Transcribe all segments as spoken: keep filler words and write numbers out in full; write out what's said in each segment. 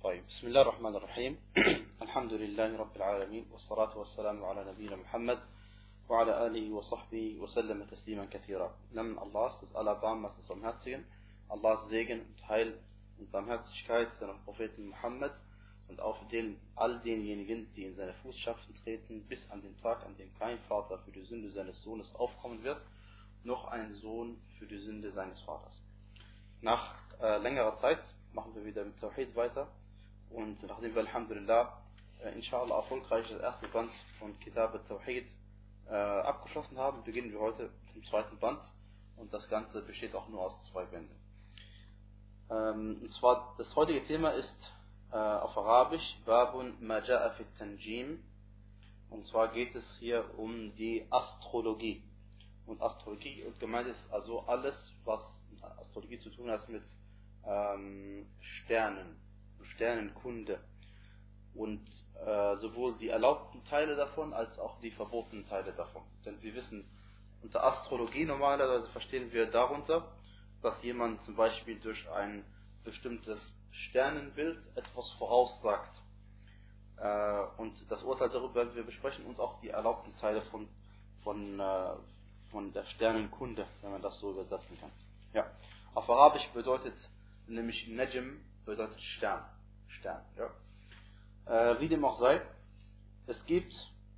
طيب بسم الله الرحمن الرحيم الحمد لله رب العالمين والصلاة والسلام على نبينا Muhammad وعلى آله وصحبه وسلم تسليما كثيرا. Namen Allahs, des Allerbarmers, des Barmherzigen, Allahs Segen und Heil und Barmherzigkeit seinem Propheten Muhammad und auf den, all denjenigen, die in seine Fußstapfen treten, bis an den Tag, an dem kein Vater für die Sünde seines Sohnes aufkommen wird, noch ein Sohn für die Sünde seines Vaters. Nach äh, längerer Zeit machen wir wieder mit Tawhid weiter und nachdem wir Alhamdulillah äh, inshallah erfolgreich das erste Band von Kitab al-Tawhid äh, abgeschlossen haben, beginnen wir heute mit dem zweiten Band und das Ganze besteht auch nur aus zwei Bänden. Ähm, und zwar das heutige Thema ist äh, auf Arabisch Babun ma ja'a fi Tanjim, und zwar geht es hier um die Astrologie. Und Astrologie und gemeint ist also alles, was Astrologie zu tun hat mit ähm, Sternen, Sternenkunde und äh, sowohl die erlaubten Teile davon als auch die verbotenen Teile davon. Denn wir wissen, unter Astrologie normalerweise verstehen wir darunter, dass jemand zum Beispiel durch ein bestimmtes Sternenbild etwas voraussagt. Äh, und das Urteil darüber werden wir besprechen und auch die erlaubten Teile von, von, äh, von der Sternenkunde, wenn man das so übersetzen kann. Ja. Auf Arabisch bedeutet nämlich Najm bedeutet Stern. Stern, ja. Äh, wie dem auch sei, es gibt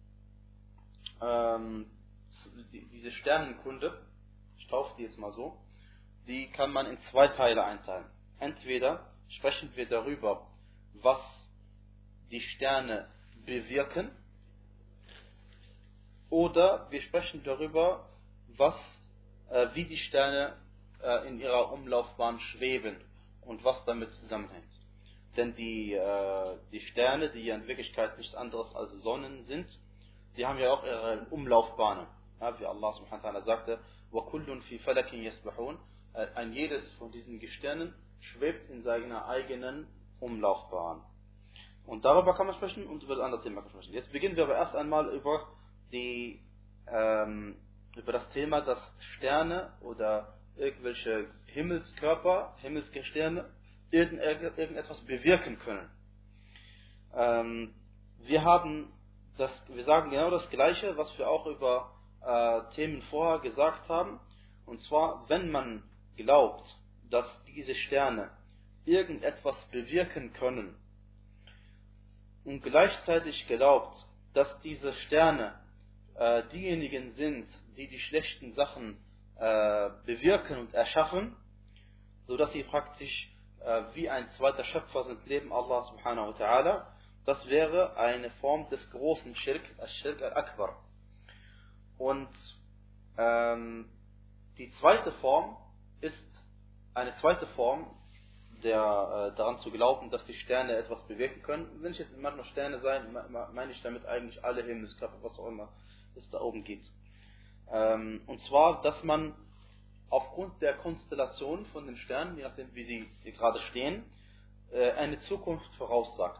ähm, die, diese Sternenkunde, ich taufe die jetzt mal so, die kann man in zwei Teile einteilen. Entweder sprechen wir darüber, was die Sterne bewirken, oder wir sprechen darüber, was, äh, wie die Sterne äh, in ihrer Umlaufbahn schweben und was damit zusammenhängt. Denn die, äh, die Sterne, die ja in Wirklichkeit nichts anderes als Sonnen sind, die haben ja auch ihre Umlaufbahnen. Ja, wie Allah subhanahu wa ta'ala sagte, وَكُلٌّ فِي فَلَكٍ يَسْبَحُونَ, ein jedes von diesen Gestirnen schwebt in seiner eigenen Umlaufbahn. Und darüber kann man sprechen und über das andere Thema kann man sprechen. Jetzt beginnen wir aber erst einmal über, die, ähm, über das Thema, dass Sterne oder irgendwelche Himmelskörper, Himmelsgestirne, irgend, irgendetwas bewirken können. Ähm, wir haben das, wir sagen genau das Gleiche, was wir auch über äh, Themen vorher gesagt haben. Und zwar, wenn man glaubt, dass diese Sterne irgendetwas bewirken können und gleichzeitig glaubt, dass diese Sterne äh, diejenigen sind, die die schlechten Sachen äh, bewirken und erschaffen, sodass sie praktisch äh, wie ein zweiter Schöpfer sind neben Allah subhanahu wa ta'ala, das wäre eine Form des großen Schirk, al-Shirk al-Akbar. Und ähm, die zweite Form ist eine zweite Form, der, äh, daran zu glauben, dass die Sterne etwas bewirken können. Wenn ich jetzt immer nur Sterne sein, meine ich damit eigentlich alle Himmelskörper, was auch immer es da oben gibt. Ähm, und zwar, dass man aufgrund der Konstellation von den Sternen, je nachdem wie sie, sie gerade stehen, äh, eine Zukunft voraussagt.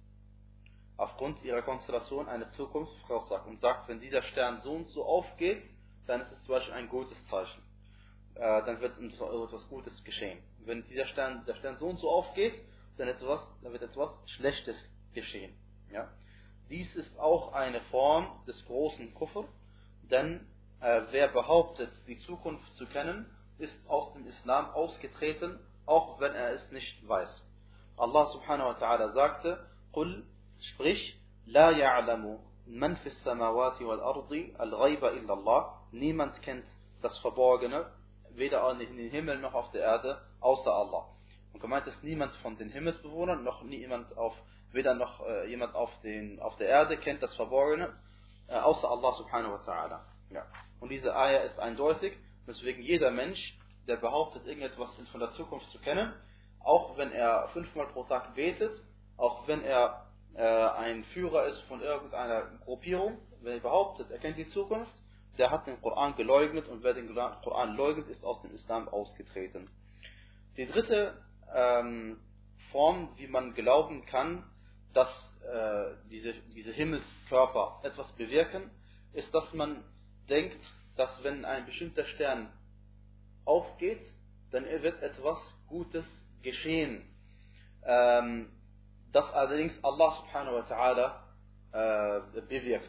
Aufgrund ihrer Konstellation eine Zukunft voraussagt und sagt, wenn dieser Stern so und so aufgeht, dann ist es zum Beispiel ein gutes Zeichen. Äh, dann wird etwas Gutes geschehen. Wenn dieser Stern, der Stern so und so aufgeht, dann, etwas, dann wird etwas Schlechtes geschehen. Ja? Dies ist auch eine Form des großen Kufr, denn äh, wer behauptet, die Zukunft zu kennen, ist aus dem Islam ausgetreten, auch wenn er es nicht weiß. Allah subhanahu wa ta'ala sagte, Qul, sprich, La ya'lamu man fis samawati wal ardi al-ghayba illa Allah. Niemand kennt das Verborgene, weder in den Himmel noch auf der Erde, außer Allah. Und gemeint ist, niemand von den Himmelsbewohnern, noch niemand auf, weder noch äh, jemand auf, den, auf der Erde kennt das Verborgene, äh, außer Allah subhanahu wa ta'ala. Ja. Und diese Ayah ist eindeutig, weswegen jeder Mensch, der behauptet, irgendetwas von der Zukunft zu kennen, auch wenn er fünfmal pro Tag betet, auch wenn er äh, ein Führer ist von irgendeiner Gruppierung, wenn er behauptet, er kennt die Zukunft, der hat den Koran geleugnet, und wer den Koran leugnet, ist aus dem Islam ausgetreten. Die dritte ähm, Form, wie man glauben kann, dass äh, diese, diese Himmelskörper etwas bewirken, ist, dass man denkt, dass wenn ein bestimmter Stern aufgeht, dann wird etwas Gutes geschehen. Ähm, das allerdings Allah subhanahu wa ta'ala äh, bewirkt.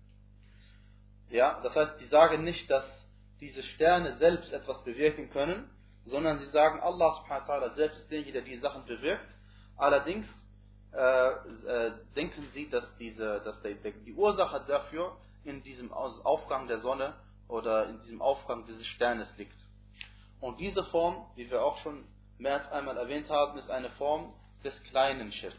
Ja, das heißt, die sagen nicht, dass diese Sterne selbst etwas bewirken können, sondern sie sagen, Allah subhanahu wa ta'ala selbst ist derjenige, der die Sachen bewirkt. Allerdings äh, äh, denken sie, dass, diese, dass die, die Ursache dafür in diesem Aufgang der Sonne oder in diesem Aufgang dieses Sternes liegt. Und diese Form, wie wir auch schon mehr als einmal erwähnt haben, ist eine Form des kleinen Schirk.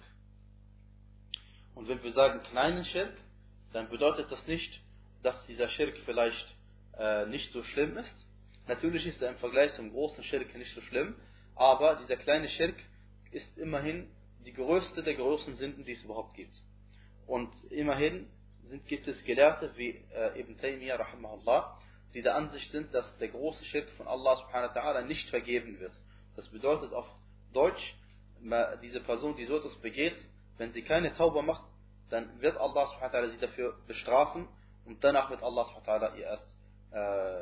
Und wenn wir sagen kleinen Schirk, dann bedeutet das nicht, dass dieser Schirk vielleicht äh, nicht so schlimm ist. Natürlich ist er im Vergleich zum großen Schirk nicht so schlimm, aber dieser kleine Schirk ist immerhin die größte der größten Sünden, die es überhaupt gibt. Und immerhin sind, gibt es Gelehrte wie äh, Ibn Taymiyyah rahimahullah, die der Ansicht sind, dass der große Schirk von Allah subhanahu wa ta'ala nicht vergeben wird. Das bedeutet auf Deutsch, diese Person, die so etwas begeht, wenn sie keine Tauba macht, dann wird Allah subhanahu wa ta'ala sie dafür bestrafen und danach wird Allah subhanahu wa ta'ala ihr erst äh,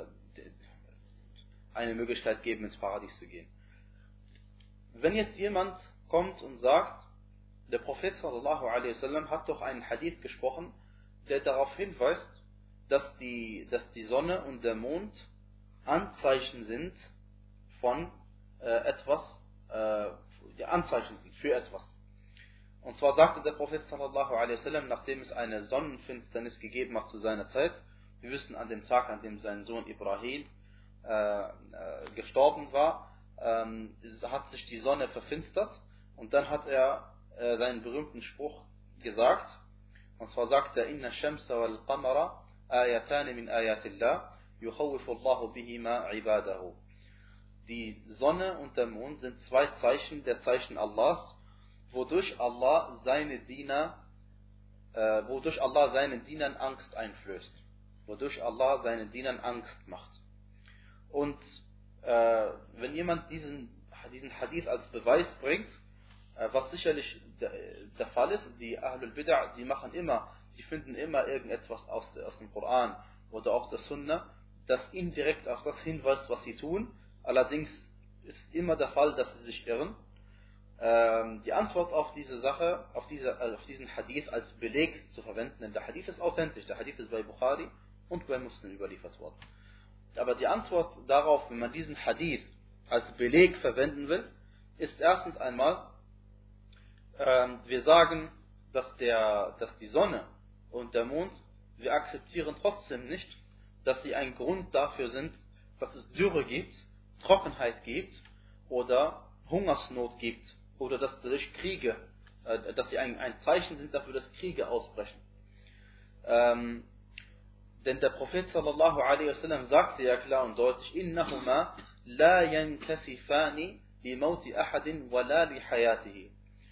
eine Möglichkeit geben, ins Paradies zu gehen. Wenn jetzt jemand kommt und sagt, der Prophet sallallahu alaihi wasallam hat doch einen Hadith gesprochen, der darauf hinweist, dass die, dass die Sonne und der Mond Anzeichen sind von äh, etwas, äh, die Anzeichen sind für etwas. Und zwar sagte der Prophet sallallahu alaihi wasallam, nachdem es eine Sonnenfinsternis gegeben hat zu seiner Zeit, wir wissen an dem Tag, an dem sein Sohn Ibrahim äh, äh, gestorben war, ähm, hat sich die Sonne verfinstert und dann hat er äh, seinen berühmten Spruch gesagt, und zwar sagt er, Inna Shamsa wal Qamara ayatani min ayatillah yukhawwifu Allahu bihima ibadahu. Die Sonne und der Mond sind zwei Zeichen der Zeichen Allahs, wodurch Allah seine Diener, äh, wodurch Allah seinen Dienern Angst einflößt, wodurch Allah seinen Dienern Angst macht. Und äh, wenn jemand diesen, diesen Hadith als Beweis bringt, äh, was sicherlich der, der Fall ist, die Ahlul Bid'ah, die machen immer, sie finden immer irgendetwas aus, aus dem Koran oder aus der Sunna, das indirekt auf das hinweist, was sie tun. Allerdings ist immer der Fall, dass sie sich irren. Ähm, die Antwort auf diese Sache, auf, diese, also auf diesen Hadith als Beleg zu verwenden, denn der Hadith ist authentisch, der Hadith ist bei Bukhari und bei Muslim überliefert worden. Aber die Antwort darauf, wenn man diesen Hadith als Beleg verwenden will, ist erstens einmal, ähm, wir sagen, dass, der, dass die Sonne und der Mond, wir akzeptieren trotzdem nicht, dass sie ein Grund dafür sind, dass es Dürre gibt, Trockenheit gibt oder Hungersnot gibt oder dass durch Kriege, äh, dass sie ein, ein Zeichen sind dafür, dass Kriege ausbrechen. Ähm, denn der Prophet sallallahu alaihi wasallam sagte ja klar und deutlich, innahuma la yankasifani li mauti ahadin wa la li hayatihi.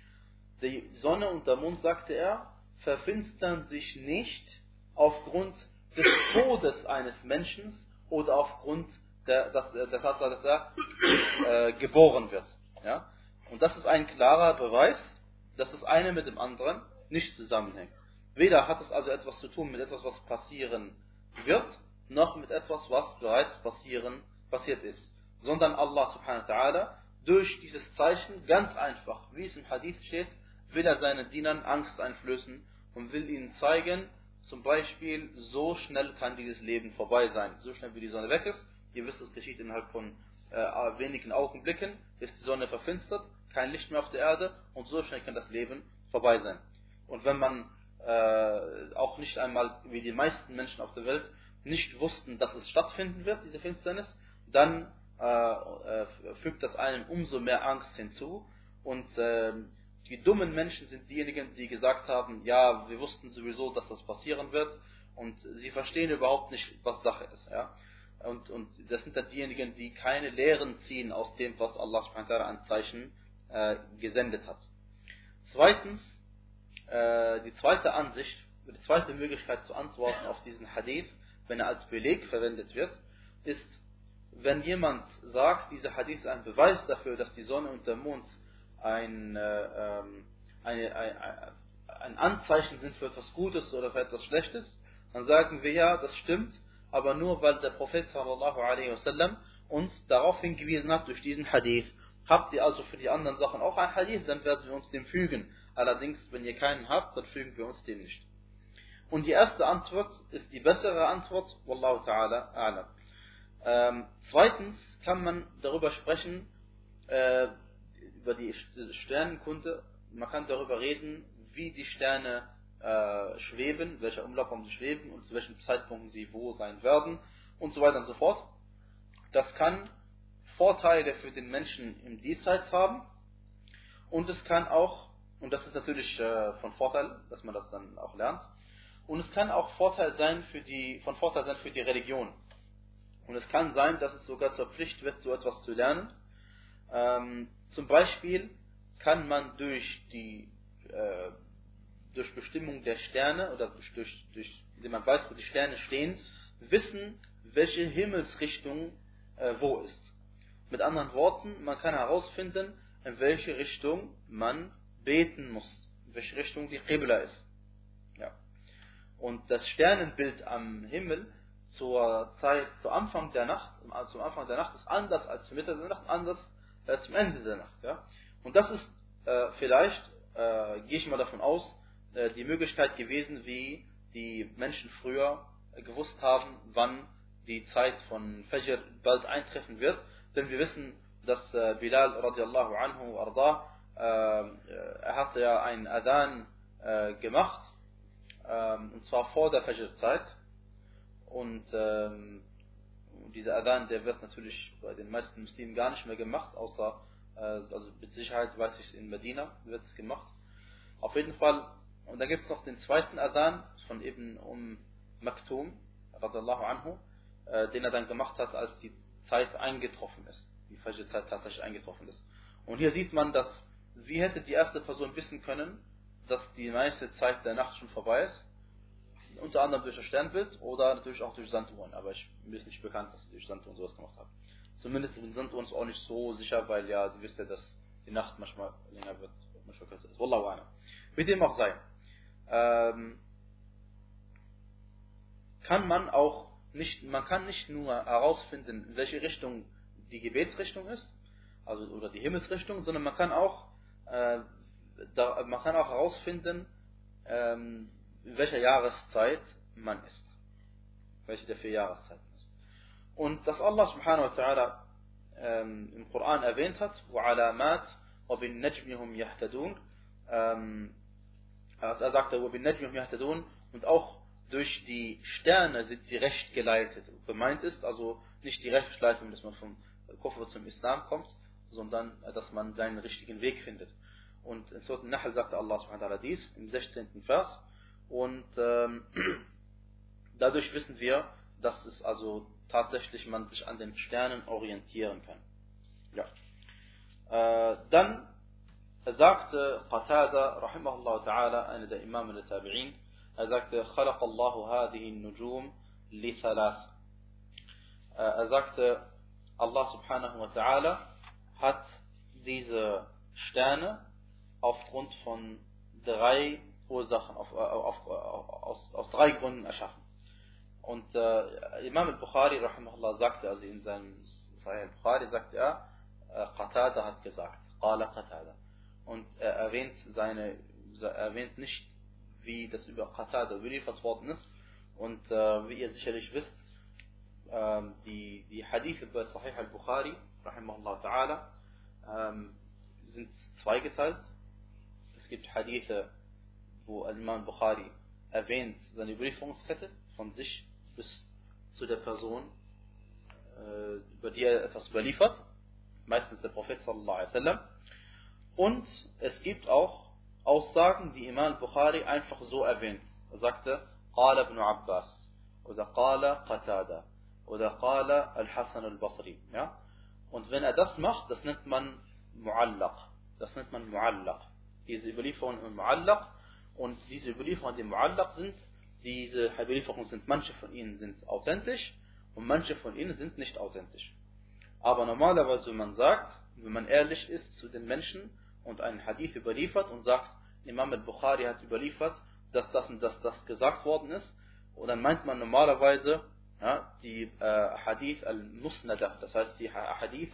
Die Sonne und der Mond, sagte er, verfinstern sich nicht aufgrund des Todes eines Menschen oder aufgrund der, dass, der Tatsache, dass er äh, geboren wird. Ja? Und das ist ein klarer Beweis, dass das eine mit dem anderen nicht zusammenhängt. Weder hat es also etwas zu tun mit etwas, was passieren wird, noch mit etwas, was bereits passieren, passiert ist. Sondern Allah subhanahu wa ta'ala, durch dieses Zeichen, ganz einfach, wie es im Hadith steht, will er seinen Dienern Angst einflößen und will ihnen zeigen, zum Beispiel, so schnell kann dieses Leben vorbei sein. So schnell wie die Sonne weg ist. Ihr wisst, es geschieht innerhalb von äh, wenigen Augenblicken, ist die Sonne verfinstert, kein Licht mehr auf der Erde und so schnell kann das Leben vorbei sein. Und wenn man äh, auch nicht einmal, wie die meisten Menschen auf der Welt, nicht wussten, dass es stattfinden wird, diese Finsternis, dann äh, äh, fügt das einem umso mehr Angst hinzu. Und äh, die dummen Menschen sind diejenigen, die gesagt haben, ja, wir wussten sowieso, dass das passieren wird und sie verstehen überhaupt nicht, was Sache ist. Ja? Und, und das sind dann diejenigen, die keine Lehren ziehen aus dem, was Allah subhanahu wa ta'ala an Zeichen äh, gesendet hat. Zweitens, äh, die zweite Ansicht, die zweite Möglichkeit zu antworten auf diesen Hadith, wenn er als Beleg verwendet wird, ist, wenn jemand sagt, dieser Hadith ist ein Beweis dafür, dass die Sonne und der Mond ein, äh, eine, ein, ein Anzeichen sind für etwas Gutes oder für etwas Schlechtes, dann sagen wir ja, das stimmt, aber nur weil der Prophet sallallahu alaihi wasallam uns darauf hingewiesen hat durch diesen Hadith Habt ihr also für die anderen Sachen auch ein Hadith, dann werden wir uns dem fügen. Allerdings, wenn ihr keinen habt, dann fügen wir uns dem nicht. Und die erste Antwort ist die bessere Antwort, Wallahu ta'ala a'lam. Ähm, zweitens kann man darüber sprechen, äh, über die Sternenkunde. Man kann darüber reden, wie die Sterne äh, schweben, welcher Umlaufbahn sie schweben und zu welchen Zeitpunkten sie wo sein werden und so weiter und so fort. Das kann Vorteile für den Menschen im Diesseits haben und es kann auch, und das ist natürlich äh, von Vorteil, dass man das dann auch lernt, und es kann auch Vorteil sein für die, von Vorteil sein für die Religion. Und es kann sein, dass es sogar zur Pflicht wird, so etwas zu lernen. Ähm, zum Beispiel kann man durch die äh, durch Bestimmung der Sterne oder durch, durch, durch indem man weiß, wo die Sterne stehen, wissen, welche Himmelsrichtung äh, wo ist. Mit anderen Worten, man kann herausfinden, in welche Richtung man beten muss, in welche Richtung die Qibla ist. Ja. Und das Sternenbild am Himmel zur Zeit, zu Anfang der Nacht, zum Anfang der Nacht ist anders als zur Mitte der Nacht, anders als zum Ende der Nacht. Ja? Und das ist äh, vielleicht, äh, gehe ich mal davon aus, äh, die Möglichkeit gewesen, wie die Menschen früher äh, gewusst haben, wann die Zeit von Fajr bald eintreffen wird. Denn wir wissen, dass äh, Bilal radiallahu anhu arda, äh, er hatte ja einen Adhan äh, gemacht, äh, und zwar vor der Fajr-Zeit. Und ähm, dieser Adhan, der wird natürlich bei den meisten Muslimen gar nicht mehr gemacht, außer, äh, also mit Sicherheit weiß ich, in Medina wird es gemacht. Auf jeden Fall, und dann gibt es noch den zweiten Adhan von Ibn Umm Maktum, radiallahu anhu, äh, den er dann gemacht hat, als die Zeit eingetroffen ist, die Fajr-Zeit tatsächlich eingetroffen ist. Und hier sieht man, dass, wie hätte die erste Person wissen können, dass die meiste Zeit der Nacht schon vorbei ist? Unter anderem durch das Sternbild oder natürlich auch durch Sanduhren, aber ich, mir ist nicht bekannt, dass sie durch Sanduhren sowas gemacht haben. Zumindest sind Sanduhren auch nicht so sicher, weil ja, du wisst ja, dass die Nacht manchmal länger wird, manchmal kürzer ist. Wallahu a'lam. Mit dem auch sei. Ähm, kann man auch nicht, man kann nicht nur herausfinden, in welche Richtung die Gebetsrichtung ist, also oder die Himmelsrichtung, sondern man kann auch, äh, da, man kann auch herausfinden, ähm, in welcher Jahreszeit man ist. Welche der vier Jahreszeiten ist. Und dass Allah subhanahu wa ta'ala ähm, im Koran erwähnt hat, وَعَلَامَاتٍ وَبِالنَّجْمِ هُمْ يَهْتَدُونَ, ähm, also er sagte, وَبِالنَّجْمِ هُمْ يَهْتَدُونَ, und auch durch die Sterne sind sie recht geleitet. Gemeint ist also nicht die Rechtsleitung, dass man vom Kufr zum Islam kommt, sondern dass man seinen richtigen Weg findet. Und in Surah An-Nahl sagte Allah subhanahu wa ta'ala dies im sechzehnten Vers. Und ähm, dadurch wissen wir, dass es also tatsächlich man sich an den Sternen orientieren kann. Ja. Äh, dann sagte Qatada, rahimahullah ta'ala, einer der Imame der Tabi'in, er sagte, خَلَقَ اللَّهُ هَذِهِ النُّجُومِ لِثَلَاثٍ. Er sagte, Allah subhanahu wa ta'ala hat diese Sterne aufgrund von drei Ursachen, auf, auf, auf, aus, aus drei Gründen erschaffen. Und äh, Imam al-Bukhari rahimahullah sagte, also in seinem Sahih al-Bukhari sagte er, äh, Qatada hat gesagt, Qala Qatada. Und er erwähnt seine, er erwähnt nicht, wie das über Qatada überliefert worden ist. Und äh, wie ihr sicherlich wisst, äh, die, die Hadithe bei Sahih al-Bukhari rahimahullah ta'ala äh, sind zweigeteilt. Es gibt Hadithe, wo Imam Bukhari erwähnt seine Überlieferungskette von sich bis zu der Person, äh, über die er etwas überliefert, meistens der Prophet sallallahu alaihi wasallam. Und es gibt auch Aussagen, die Imam Bukhari einfach so erwähnt. Er sagte, Qala ibn Abbas oder Qala Qatada oder Qala al-Hasan al-Basri. Ja? Und wenn er das macht, das nennt man Mu'allaq. Das nennt man Mu'allaq. Diese Überlieferungen im Mu'allaq. Und diese Überlieferungen, die Mu'allaq sind, diese Überlieferungen sind, manche von ihnen sind authentisch und manche von ihnen sind nicht authentisch. Aber normalerweise, wenn man sagt, wenn man ehrlich ist zu den Menschen und einen Hadith überliefert und sagt, Imam al-Bukhari hat überliefert, dass das und das, das gesagt worden ist, und dann meint man normalerweise ja, die äh, Hadith al-Musnadah, das heißt die Hadithe,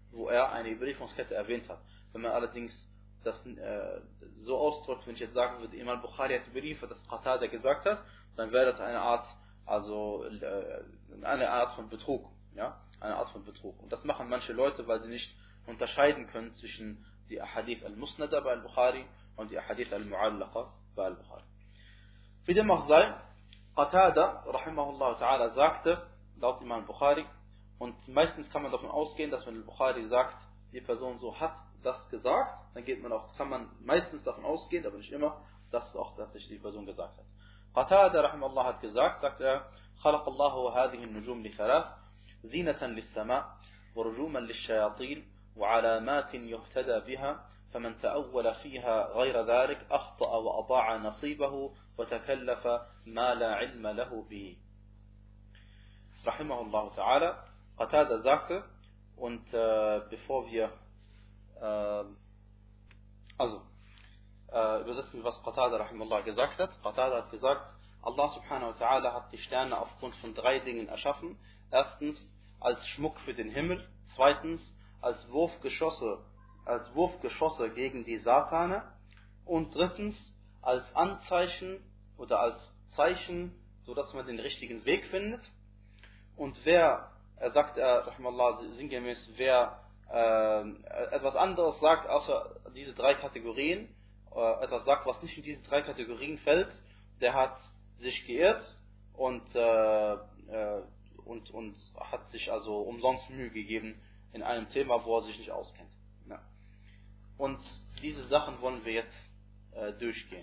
wo er eine Überlieferungskette erwähnt hat. Wenn man allerdings das äh, so ausdrückt, wenn ich jetzt sagen würde, Imam Bukhari hat überliefert, dass Qatada gesagt hat, dann wäre das eine Art, also äh, eine Art von Betrug, ja, eine Art von Betrug. Und das machen manche Leute, weil sie nicht unterscheiden können zwischen die Ahadith al-Musnada bei al-Bukhari und die Ahadith al-Mu'allaqa bei al-Bukhari. Wie dem auch sei, Qatada, rahimahullah ta'ala, sagte, laut Imam Bukhari, und meistens kann man davon ausgehen, dass wenn al-Bukhari sagt, die Person so hat das gesagt, dann geht man auch, kann man meistens davon ausgehen, aber nicht immer, dass es auch tatsächlich die Person gesagt hat. Qatada, rahimahullah, hat gesagt, sagt er, خلق الله هذه النجوم لثلاث زينة للسماء ورجوما للشياطين وعلامات يهتدى بها فمن تأول فيها غير ذلك أخطأ وأضاع نصيبه وتكلف ما لا علم له به. Rahimahullah ta'ala, Qatada sagte, und äh, bevor wir äh, also äh, übersetzen, was Qatada rahimahullah gesagt hat. Qatada hat gesagt, Allah subhanahu wa ta'ala hat die Sterne aufgrund von drei Dingen erschaffen. Erstens als Schmuck für den Himmel, zweitens als Wurfgeschosse, als Wurfgeschosse gegen die Satane und drittens als Anzeichen oder als Zeichen, sodass man den richtigen Weg findet. Und wer, er sagt er, rahimahullah, sinngemäß, wer äh, etwas anderes sagt, außer diese drei Kategorien, äh, etwas sagt, was nicht in diese drei Kategorien fällt, der hat sich geirrt und, äh, äh, und, und hat sich also umsonst Mühe gegeben in einem Thema, wo er sich nicht auskennt. Ja. Und diese Sachen wollen wir jetzt äh, durchgehen.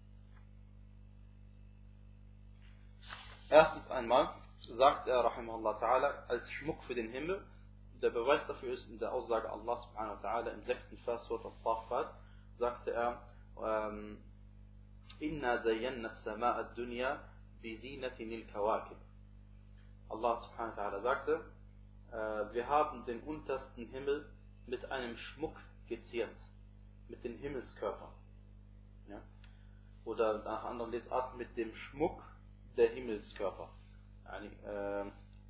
Erstens einmal sagt er, rahimahullah ta'ala, als Schmuck für den Himmel. Der Beweis dafür ist in der Aussage Allah subhanahu wa ta'ala im sechsten Vers Surat As-Saffat, sagte er, Inna zayyanna as-sama'a ad-dunya bi zinatin al-kawakib. Allah subhanahu wa ta'ala sagte, wir haben den untersten Himmel mit einem Schmuck geziert, mit den Himmelskörpern. Ja? Oder nach anderen Lesarten mit dem Schmuck der Himmelskörper. Yani, äh,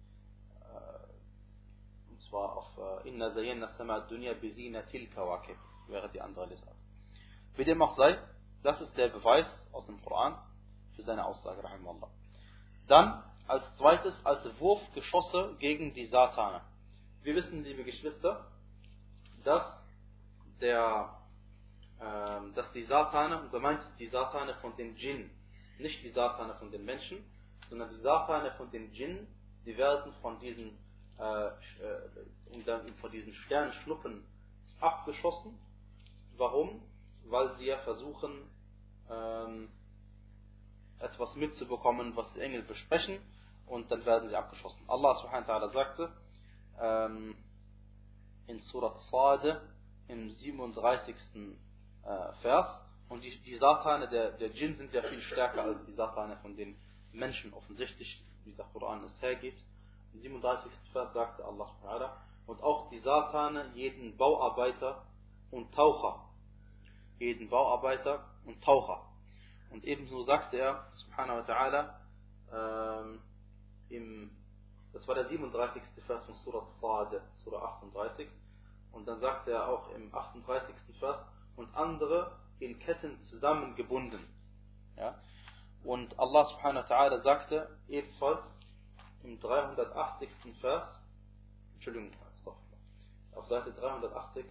und zwar auf Inna zayyanna as-sama'a ad-dunya bi zinatil kawakib wäre die andere Lesart. Wie dem auch sei, das ist der Beweis aus dem Koran für seine Aussage, rahimahullah. Dann als zweites als Wurfgeschosse gegen die Satane. Wir wissen, liebe Geschwister, dass der, äh, dass die Satane, und gemeint ist die Satane von den Djinn, nicht die Satane von den Menschen, sondern die Satane von den Djinn, die werden von diesen, äh, äh, dann von diesen Sternschnuppen abgeschossen. Warum? Weil sie ja versuchen, ähm, etwas mitzubekommen, was die Engel besprechen, und dann werden sie abgeschossen. Allah subhanahu wa ta'ala sagte ähm, in Surat Sad im siebenunddreißigsten Äh, Vers, und die, die Satane der, der Djinn sind ja viel stärker als die Satane von den Menschen, offensichtlich, wie der Koran es hergibt. Im siebenunddreißigsten Vers sagte Allah subhanahu wa ta'ala, und auch die Satane jeden Bauarbeiter und Taucher. jeden Bauarbeiter und Taucher. Und ebenso sagte er, subhanahu wa ta'ala, ähm, im, das war der siebenunddreißigste Vers von Surah Sad, Surah achtunddreißig, und dann sagte er auch im achtunddreißigsten Vers, und andere in Ketten zusammengebunden. Ja? Und Allah subhanahu wa ta'ala sagte ebenfalls im dreihundertachtzigsten Vers, Entschuldigung, auf Seite dreihundertachtzig,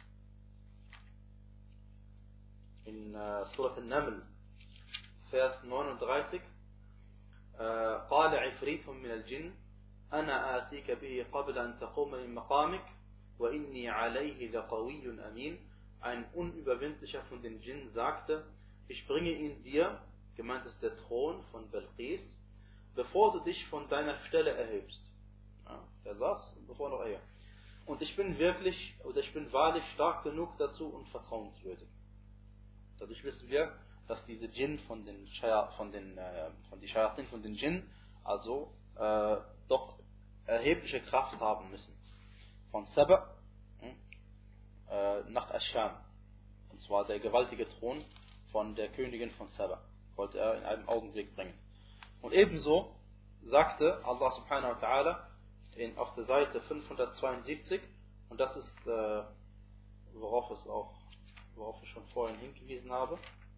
in uh, Surah An-Naml, Vers neununddreißig, قال عفريت من الجن أنا آتيك به قبل أن تقوم من مقامك وإني عليه لقوي أمين. Ein Unüberwindlicher von den Djinn sagte, ich bringe ihn dir, gemeint ist der Thron von Belqis, bevor du dich von deiner Stelle erhebst. Ja, er saß, bevor noch er. Und ich bin wirklich, oder ich bin wahrlich stark genug dazu und vertrauenswürdig. Dadurch wissen wir, dass diese Djinn von den von den äh, von die Shayatin von den Djinn also äh, doch erhebliche Kraft haben müssen. Von Saba äh, nach Ascham. Und zwar der gewaltige Thron von der Königin von Saba. Wollte er in einem Augenblick bringen. Und ebenso sagte Allah subhanahu wa ta'ala in, auf der Seite fünfhundertzweiundsiebzig, Und das ist, äh, worauf es auch, worauf ich schon vorhin hingewiesen habe,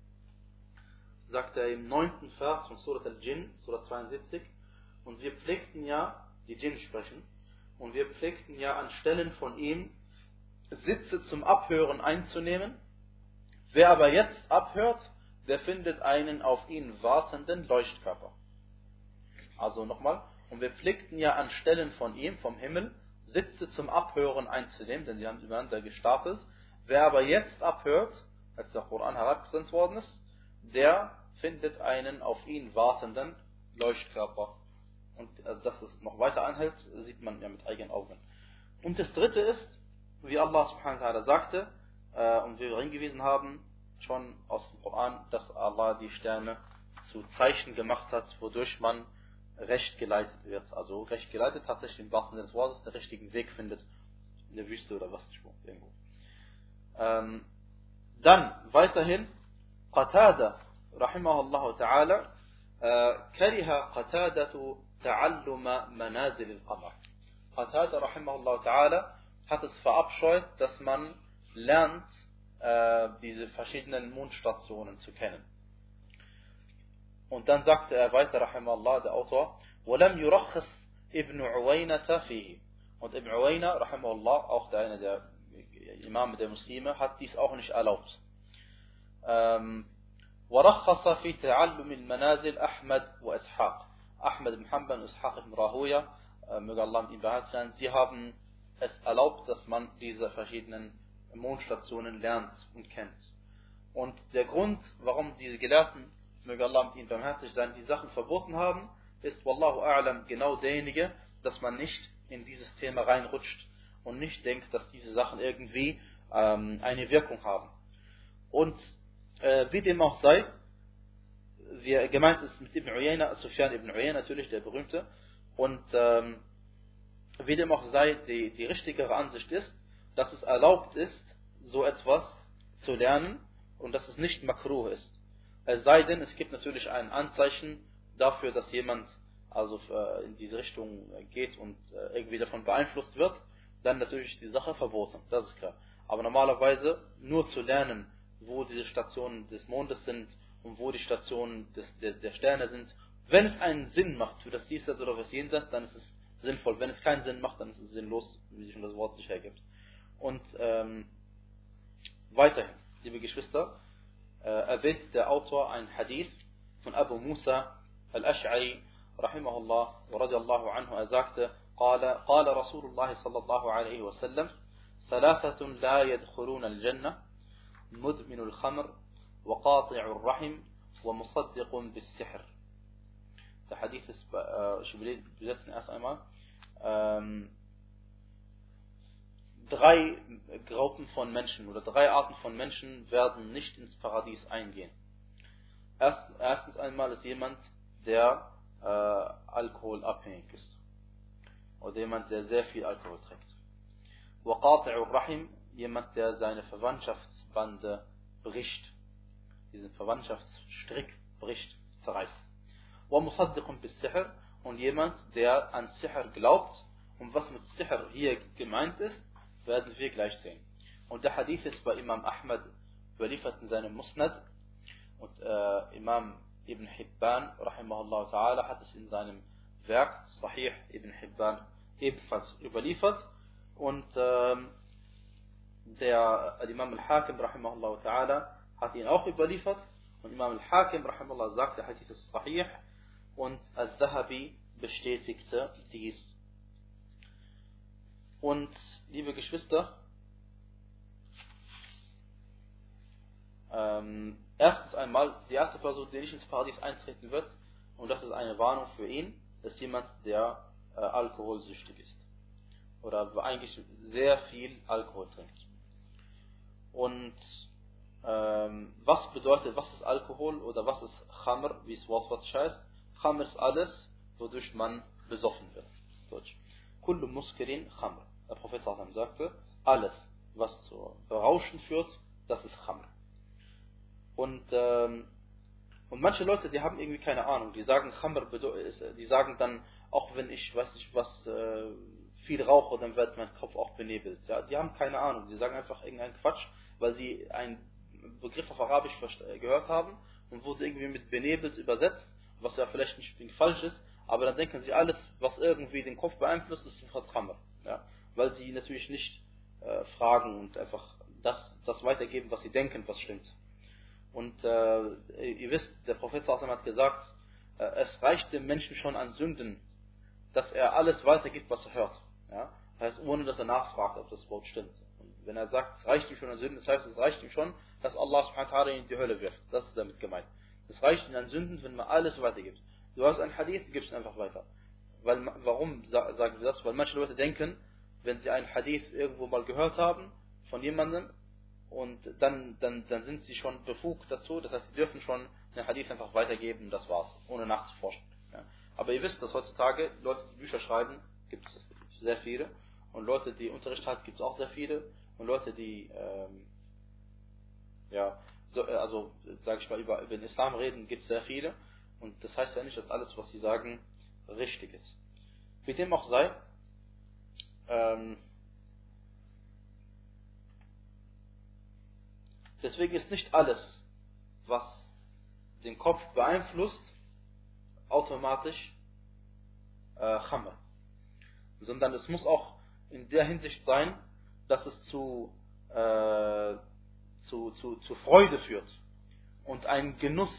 sagt er im neunten Vers von Surat al-Jinn, Surat zweiundsiebzig, und wir pflegten ja, die Djinn sprechen, und wir pflegten ja anstelle von ihm Sitze zum Abhören einzunehmen. Wer aber jetzt abhört, der findet einen auf ihn wartenden Leuchtkörper. Also nochmal, und wir pflegten ja anstelle von ihm, vom Himmel, Sitze zum Abhören einzunehmen, denn sie haben übereinander gestapelt. Wer aber jetzt abhört, als der Koran herabgesandt worden ist, der findet einen auf ihn wartenden Leuchtkörper. Und also, dass es noch weiter anhält, sieht man ja mit eigenen Augen. Und das dritte ist, wie Allah subhanahu wa ta'ala sagte, äh, und wir hingewiesen haben, schon aus dem Koran, dass Allah die Sterne zu Zeichen gemacht hat, wodurch man recht geleitet wird. Also recht geleitet tatsächlich im wahrsten Sinne des Wortes, den richtigen Weg findet in der Wüste oder was irgendwo. Ähm, dann weiterhin Qatada rahimahullah ta'ala kariha Qatadatu ta'alluma manazil al-qamar. Qatada rahimahullah ta'ala hat es verabscheut, dass man lernt, äh, diese verschiedenen Mondstationen zu kennen. Und dann sagte er weiter, rahimahullah, der Autor, وَلَمْ يُرَخِّصْ Ibn Uwaynata fihi. Und Ibn Uwayna, rahimahullah, auch der eine der Imame der Muslime, hat dies auch nicht erlaubt. Ähm, وَرَخَّصَ فِي تَعَلُّمِ الْمَنَازِلِ Ahmad wa Ishaq. Ahmad ibn Hanbal und Ishaq ibn Rahuya, äh, möge Allah mit ihm beheiligt sein, sie haben es erlaubt, dass man diese verschiedenen Mondstationen lernt und kennt. Und der Grund, warum diese Gelehrten, möge Allah mit ihnen barmherzig sein, die Sachen verboten haben, ist, Wallahu a'lam, genau derjenige, dass man nicht in dieses Thema reinrutscht und nicht denkt, dass diese Sachen irgendwie ähm, eine Wirkung haben. Und äh, wie dem auch sei, wie gemeint ist mit Ibn Uyayna, Sufyan ibn Uyayna natürlich, der berühmte, und ähm, wie dem auch sei, die, die richtigere Ansicht ist, dass es erlaubt ist, so etwas zu lernen und dass es nicht makruh ist. Es sei denn, es gibt natürlich ein Anzeichen dafür, dass jemand also in diese Richtung geht und irgendwie davon beeinflusst wird, dann natürlich ist die Sache verboten, das ist klar. Aber normalerweise nur zu lernen, wo diese Stationen des Mondes sind und wo die Stationen des, der, der Sterne sind, wenn es einen Sinn macht für das Diesseits oder das Jenseits, dann ist es sinnvoll. Wenn es keinen Sinn macht, dann ist es sinnlos, wie sich das Wort sich hergibt. Und ähm, weiterhin, liebe Geschwister, äh, erwähnt der Autor ein Hadith von Abu Musa al-Ash'ari rahimahullah wa radiallahu anhu. Er sagte, قال قال رسول الله صلى الله عليه وسلم ثلاثة لا يدخلون الجنة مدمن الخمر وقاطع الرحم ومصدق بالسحر. Der Hadith ist, äh, ich übersetze ihn erst einmal. Ähm, drei Gruppen von Menschen oder drei Arten von Menschen werden nicht ins Paradies eingehen. Erst, erstens einmal ist jemand, der äh, alkoholabhängig ist. Oder jemand, der sehr viel Alkohol trinkt. وَقَاطِعُ الرَّحِمِ, jemand, der seine Verwandtschaftsbande bricht. Diesen Verwandtschaftsstrick bricht, zerreißt. وَمُصَدِّقٌ بِالسِّحْرِ, und jemand, der an Sihr glaubt. Und was mit Sihr hier gemeint ist, werden wir gleich sehen. Und der Hadith ist bei Imam Ahmad überliefert in seinem Musnad. Und äh, Imam Ibn Hibban, rahimahullah ta'ala, hat es in seinem Werk, Sahih Ibn Hibban, ebenfalls überliefert. Und ähm, der Imam al-Hakim, rahimahullah ta'ala, hat ihn auch überliefert. Und Imam al-Hakim, rahimahullah, sagt, der Hadith ist Sahih. Und al-Zahabi bestätigte dies. Und, liebe Geschwister, ähm, erstens einmal, die erste Person, die nicht ins Paradies eintreten wird, und das ist eine Warnung für ihn, ist jemand, der äh, alkoholsüchtig ist. Oder eigentlich sehr viel Alkohol trinkt. Und ähm, was bedeutet, was ist Alkohol oder was ist Khamr, wie es wortwörtlich heißt? Khamr ist alles, wodurch man besoffen wird. Deutsch. Kullu muskirin Khamr. Der Prophet sagte, alles, was zu Berauschen führt, das ist Khamr. Und, ähm, und manche Leute, die haben irgendwie keine Ahnung, die sagen Khamr, die sagen dann, auch wenn ich weiß nicht was äh, viel rauche, dann wird mein Kopf auch benebelt. Ja, die haben keine Ahnung, die sagen einfach irgendeinen Quatsch, weil sie einen Begriff auf Arabisch gehört haben und wurde irgendwie mit benebelt übersetzt, was ja vielleicht nicht falsch ist, aber dann denken sie, alles, was irgendwie den Kopf beeinflusst, ist sofort Khamr. Ja, weil sie natürlich nicht äh, fragen und einfach das, das weitergeben, was sie denken, was stimmt. Und äh, ihr wisst, der Prophet sallallahu alaihi wasallam hat gesagt, äh, es reicht dem Menschen schon an Sünden, dass er alles weitergibt, was er hört. Ja? Das heißt, ohne dass er nachfragt, ob das Wort stimmt. Und wenn er sagt, es reicht ihm schon an Sünden, das heißt, es reicht ihm schon, dass Allah subhanahu wa ta'ala ihn in die Hölle wirft. Das ist damit gemeint. Es reicht ihm an Sünden, wenn man alles weitergibt. Du hast ein Hadith, gibst es einfach weiter. Weil, warum sagen wir das? Weil manche Leute denken, wenn sie einen Hadith irgendwo mal gehört haben, von jemandem, und dann, dann, dann sind sie schon befugt dazu, das heißt, sie dürfen schon einen Hadith einfach weitergeben, das war's, ohne nachzuforschen. Ja. Aber ihr wisst, dass heutzutage Leute, die Bücher schreiben, gibt es sehr viele, und Leute, die Unterricht halten, gibt es auch sehr viele, und Leute, die, ähm, ja, so, also, sage ich mal, über, über den Islam reden, gibt es sehr viele, und das heißt ja nicht, dass alles, was sie sagen, richtig ist. Wie dem auch sei, ähm, deswegen ist nicht alles, was den Kopf beeinflusst, automatisch äh, Khamr. Sondern es muss auch in der Hinsicht sein, dass es zu, äh, zu, zu, zu Freude führt. Und ein Genuss,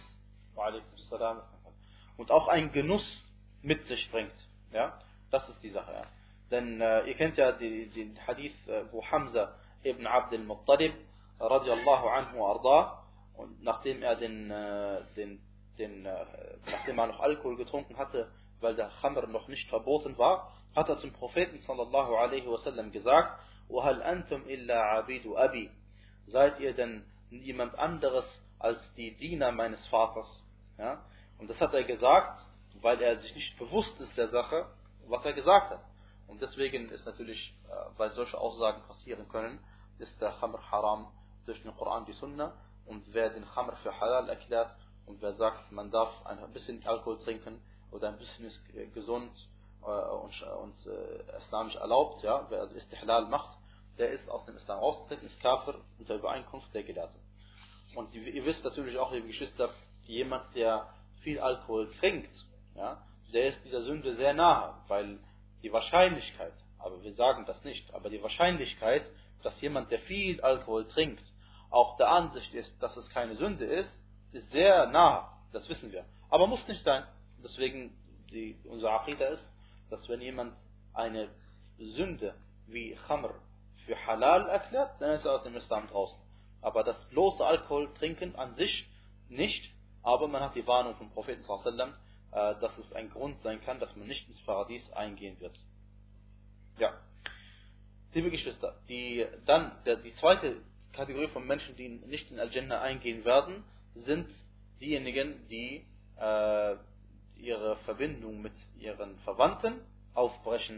und auch ein Genuss mit sich bringt. Ja? Das ist die Sache. Ja? Denn äh, ihr kennt ja den die Hadith, äh, wo Hamza ibn Abd al-Muttalib radiallahu anhu arda, und nachdem er den, äh, den, den äh, nachdem er noch Alkohol getrunken hatte, weil der Khamr noch nicht verboten war, hat er zum Propheten sallallahu alaihi wasallam gesagt: وَهَلْ أَنْتُمْ إِلَّا عَبِيدُ أَبِي, seid ihr denn niemand anderes als die Diener meines Vaters? Ja? Und das hat er gesagt, weil er sich nicht bewusst ist der Sache, was er gesagt hat. Und deswegen ist natürlich, äh, weil solche Aussagen passieren können, ist der Khamr haram durch den Koran, die Sunna. Und wer den Khamr für halal erklärt und wer sagt, man darf ein bisschen Alkohol trinken oder ein bisschen ist gesund äh, und, und äh, islamisch erlaubt, ja, wer also Istihlal macht, der ist aus dem Islam ausgetreten, ist Kafir unter Übereinkunft der Gelehrten. Und die, ihr wisst natürlich auch, liebe Geschwister, jemand, der viel Alkohol trinkt, ja, der ist dieser Sünde sehr nahe, weil die Wahrscheinlichkeit, aber wir sagen das nicht, aber die Wahrscheinlichkeit, dass jemand, der viel Alkohol trinkt, auch der Ansicht ist, dass es keine Sünde ist, ist sehr nah. Das wissen wir. Aber muss nicht sein. Deswegen, die, unser Aqidah ist, dass wenn jemand eine Sünde wie Khamr für halal erklärt, dann ist er aus dem Islam draußen. Aber das bloße Alkohol trinken an sich nicht, aber man hat die Warnung vom Propheten sallallahu alaihi wasallam, dass es ein Grund sein kann, dass man nicht ins Paradies eingehen wird. Ja. Liebe Geschwister, die, dann, der, die zweite Kategorie von Menschen, die nicht in Al-Jannah eingehen werden, sind diejenigen, die äh, ihre Verbindung mit ihren Verwandten aufbrechen.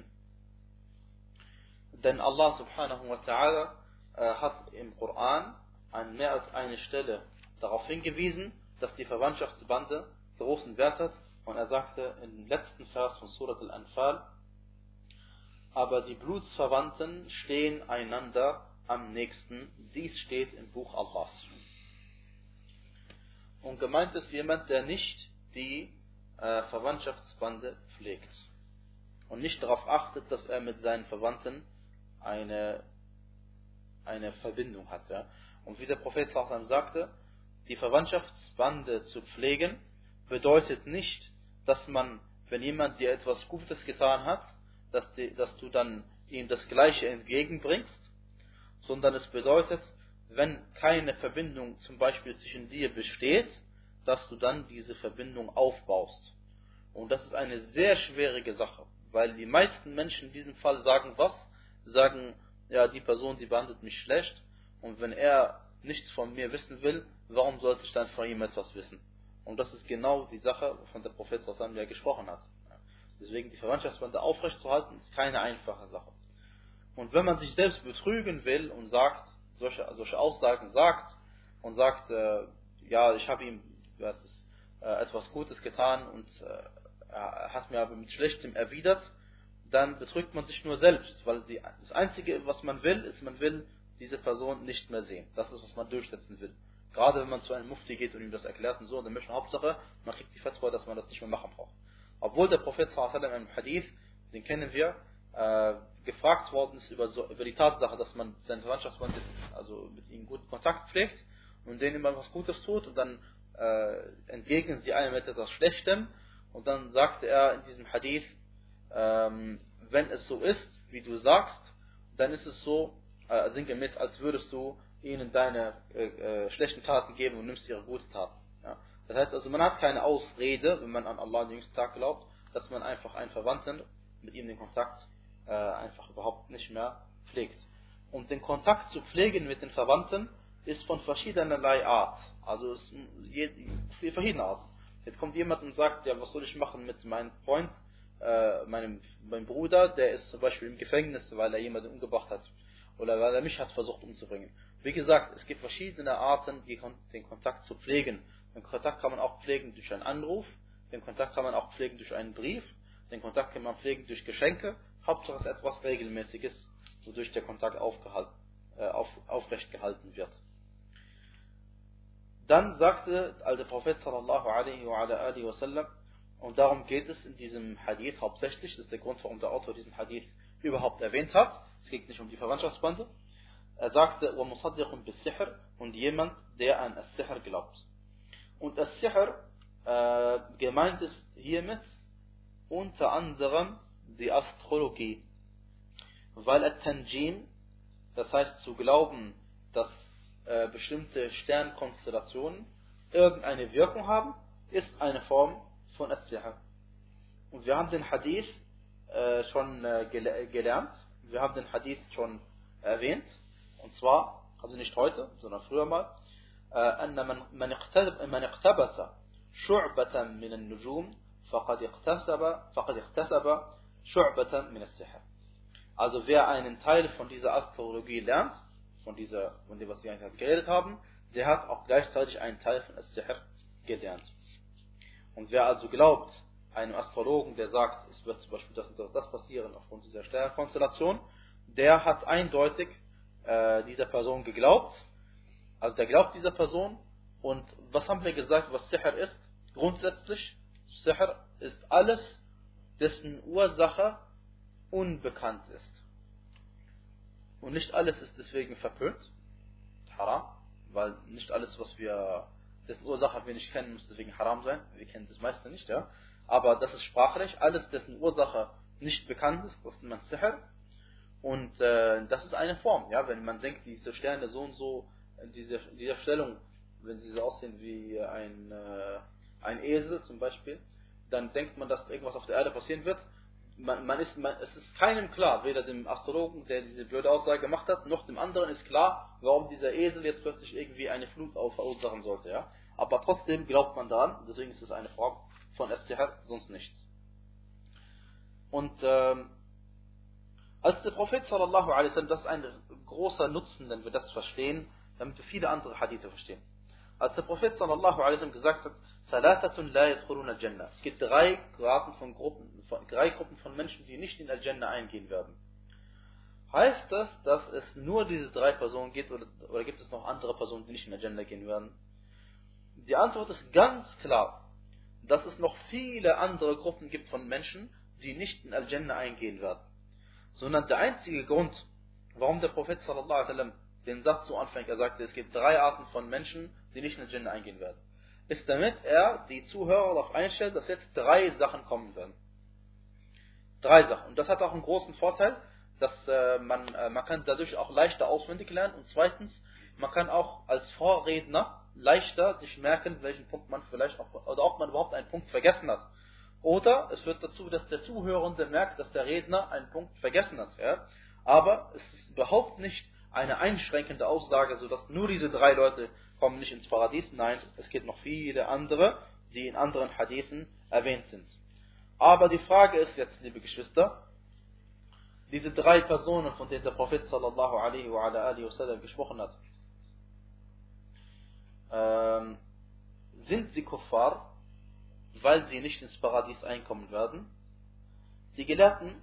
Denn Allah subhanahu wa ta'ala äh, hat im Koran an mehr als eine Stelle darauf hingewiesen, dass die Verwandtschaftsbande großen Wert hat. Und er sagte im letzten Vers von Surat Al-Anfal: aber die Blutsverwandten stehen einander am nächsten, dies steht im Buch Allahs. Und gemeint ist jemand, der nicht die äh, Verwandtschaftsbande pflegt und nicht darauf achtet, dass er mit seinen Verwandten eine, eine Verbindung hat. Ja? Und wie der Prophet sallallahu alaihi wasallam sagte, die Verwandtschaftsbande zu pflegen bedeutet nicht, dass man, wenn jemand dir etwas Gutes getan hat, dass, die, dass du dann ihm das Gleiche entgegenbringst, sondern es bedeutet, wenn keine Verbindung zum Beispiel zwischen dir besteht, dass du dann diese Verbindung aufbaust. Und das ist eine sehr schwierige Sache, weil die meisten Menschen in diesem Fall sagen was? Sagen, ja, die Person, die behandelt mich schlecht, und wenn er nichts von mir wissen will, warum sollte ich dann von ihm etwas wissen? Und das ist genau die Sache, von der Prophet sallallahu alaihi wasallam ja gesprochen hat. Deswegen die Verwandtschaftsbande aufrechtzuerhalten, ist keine einfache Sache. Und wenn man sich selbst betrügen will und sagt, solche, solche Aussagen sagt und sagt, äh, ja, ich habe ihm was ist, äh, etwas Gutes getan und äh, er hat mir aber mit Schlechtem erwidert, dann betrügt man sich nur selbst, weil die, das Einzige, was man will, ist, man will diese Person nicht mehr sehen. Das ist, was man durchsetzen will. Gerade wenn man zu einem Mufti geht und ihm das erklärt und so, dann möchte man Hauptsache, man kriegt die Fatwa, dass man das nicht mehr machen braucht. Obwohl der Prophet sallallahu alaihi wasallam im Hadith, den kennen wir, äh, gefragt worden ist über, so, über die Tatsache, dass man seine Verwandtschaftsband, also mit ihnen guten Kontakt pflegt und denen immer was Gutes tut und dann äh, entgegnen sie einem mit etwas Schlechtem und dann sagte er in diesem Hadith, ähm, wenn es so ist, wie du sagst, dann ist es so, äh, sinngemäß, als würdest du ihnen deine äh, äh, schlechten Taten geben und nimmst ihre guten Taten. Ja. Das heißt also, man hat keine Ausrede, wenn man an Allah den jüngsten Tag glaubt, dass man einfach einen Verwandten mit ihm den Kontakt äh, einfach überhaupt nicht mehr pflegt. Und den Kontakt zu pflegen mit den Verwandten ist von verschiedenerlei Art. Also es ist verschiedene Arten. Jetzt kommt jemand und sagt, ja, was soll ich machen mit meinem Freund, äh, meinem, meinem Bruder, der ist zum Beispiel im Gefängnis, weil er jemanden umgebracht hat. Oder weil er mich hat versucht umzubringen. Wie gesagt, es gibt verschiedene Arten, den Kontakt zu pflegen. Den Kontakt kann man auch pflegen durch einen Anruf, den Kontakt kann man auch pflegen durch einen Brief, den Kontakt kann man pflegen durch Geschenke. Hauptsache es ist etwas Regelmäßiges, wodurch der Kontakt aufgehalten, äh, auf, aufrecht gehalten wird. Dann sagte der Prophet sallallahu alaihi wa alihi wa sallam, und darum geht es in diesem Hadith hauptsächlich, das ist der Grund, warum der Autor diesen Hadith überhaupt erwähnt hat. Es geht nicht um die Verwandtschaftsbande. Er sagte, وَمُصَدِّقٌ بِالسِّحْرِ, und jemand, der an As-Sihr glaubt. Und As-Sihr, äh, gemeint ist hiermit unter anderem die Astrologie. Weil At-Tanjim, das heißt zu glauben, dass äh, bestimmte Sternkonstellationen irgendeine Wirkung haben, ist eine Form von As-Sihr. Und wir haben den Hadith äh, schon äh, gele gelernt, wir haben den Hadith schon erwähnt, und zwar, also nicht heute, sondern früher mal, أن من اقتبس شعبة من النجوم فقد اقتسب فقد اقتسب شعبة من السحر. Also wer einen Teil von dieser Astrologie lernt, von dieser, von dem was wir eigentlich geredet haben, der hat auch gleichzeitig einen Teil von As-Sihr gelernt. Und wer also glaubt, einem Astrologen, der sagt, es wird zum Beispiel das und das passieren aufgrund dieser Sternkonstellation, der hat eindeutig äh, dieser Person geglaubt. Also der glaubt dieser Person. Und was haben wir gesagt, was Sihr ist? Grundsätzlich, Sihr ist alles, dessen Ursache unbekannt ist. Und nicht alles ist deswegen verpönt, haram, weil nicht alles, was wir, dessen Ursache wir nicht kennen, muss deswegen haram sein. Wir kennen das meiste nicht, ja. Aber das ist sprachlich, alles, dessen Ursache nicht bekannt ist, das nennt man Sihr. Und äh, das ist eine Form, ja, wenn man denkt, diese Sterne so und so, in dieser, in dieser Stellung, wenn sie so aussehen wie ein, äh, ein Esel zum Beispiel, dann denkt man, dass irgendwas auf der Erde passieren wird. Man, man ist, man, es ist keinem klar, weder dem Astrologen, der diese blöde Aussage gemacht hat, noch dem anderen ist klar, warum dieser Esel jetzt plötzlich irgendwie eine Flut verursachen sollte, ja. Aber trotzdem glaubt man daran, deswegen ist es eine Form von As-Sihr, sonst nichts. Und ähm, als der Prophet sallallahu alaihi wasallam, das ist ein großer Nutzen, wenn wir das verstehen, damit wir viele andere Hadithe verstehen. Als der Prophet sallallahu alaihi wasallam gesagt hat, Thalathatun la yadkhuluna al-Jannah. Es gibt drei Gruppen von Gruppen, drei Gruppen von Menschen, die nicht in Al-Jannah eingehen werden. Heißt das, dass es nur diese drei Personen gibt oder, oder gibt es noch andere Personen, die nicht in Al-Jannah gehen werden? Die Antwort ist ganz klar, dass es noch viele andere Gruppen gibt von Menschen, die nicht in Al-Jannah eingehen werden. Sondern der einzige Grund, warum der Prophet sallallahu alaihi wasallam den Satz so anfängt, er sagte, es gibt drei Arten von Menschen, die nicht in Al-Jannah eingehen werden, ist, damit er die Zuhörer darauf einstellt, dass jetzt drei Sachen kommen werden. Drei Sachen. Und das hat auch einen großen Vorteil, dass äh, man, äh, man kann dadurch auch leichter auswendig lernen. Und zweitens, man kann auch als Vorredner leichter sich merken, welchen Punkt man vielleicht auch, oder ob man überhaupt einen Punkt vergessen hat. Oder es führt dazu, dass der Zuhörende merkt, dass der Redner einen Punkt vergessen hat. Ja? Aber es ist überhaupt nicht eine einschränkende Aussage, sodass nur diese drei Leute kommen nicht ins Paradies. Nein, es gibt noch viele andere, die in anderen Hadithen erwähnt sind. Aber die Frage ist jetzt, liebe Geschwister, diese drei Personen, von denen der Prophet sallallahu alaihi wa alihi wa sallam gesprochen hat, ähm, sind sie Kuffar, weil sie nicht ins Paradies einkommen werden? Die Gelehrten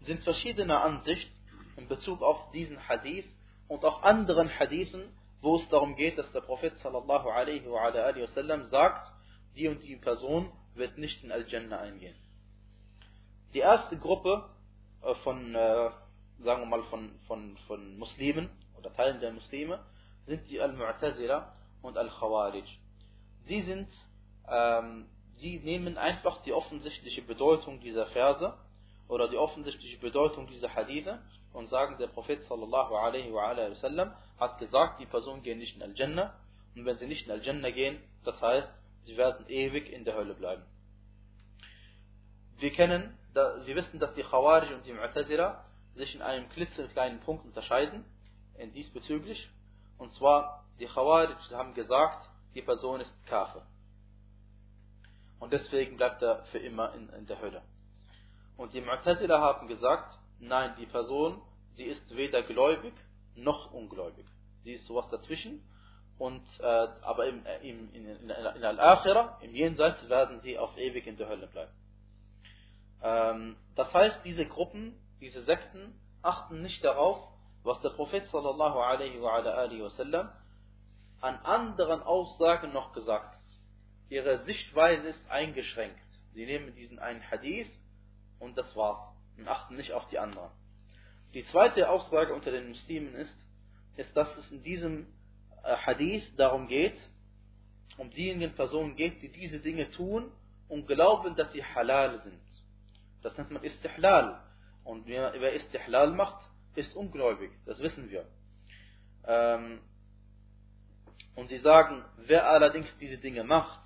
sind verschiedene Ansichten in Bezug auf diesen Hadith und auch anderen Hadithen, wo es darum geht, dass der Prophet sallallahu alaihi wa ala alihi wasallam sagt, die und die Person wird nicht in Al-Jannah eingehen. Die erste Gruppe von, äh, sagen wir mal, von, von, von Muslimen oder Teilen der Muslime sind die Al-Mu'tazila und Al-Khawarij. Sie sind, ähm, sie nehmen einfach die offensichtliche Bedeutung dieser Verse oder die offensichtliche Bedeutung dieser Hadithe und sagen, der Prophet sallallahu alaihi wa alaihi wasallam hat gesagt, die Personen gehen nicht in Al-Jannah, und wenn sie nicht in Al-Jannah gehen, das heißt, sie werden ewig in der Hölle bleiben. Wir kennen, wir wissen, dass die Khawarij und die Mu'tazila sich in einem klitzekleinen Punkt unterscheiden, in diesbezüglich, und zwar, die Khawarij haben gesagt, die Person ist Kafir. Und deswegen bleibt er für immer in, in der Hölle. Und die Mu'tazila haben gesagt, nein, die Person, sie ist weder gläubig noch ungläubig. Sie ist sowas dazwischen, und, äh, aber im, im, in, in, in Al-Akhirah, im Jenseits, werden sie auf ewig in der Hölle bleiben. Ähm, das heißt, diese Gruppen, diese Sekten, achten nicht darauf, was der Prophet sallallahu alaihi wa alihi wasallam an anderen Aussagen noch gesagt hat. Ihre Sichtweise ist eingeschränkt. Sie nehmen diesen einen Hadith und das war's und achten nicht auf die anderen. Die zweite Aussage unter den Muslimen ist, ist, dass es in diesem Hadith darum geht, um diejenigen Personen geht, die diese Dinge tun und glauben, dass sie halal sind. Das nennt man Istihlal. Und wer, wer Istihlal macht, ist ungläubig. Das wissen wir. Ähm, und sie sagen, wer allerdings diese Dinge macht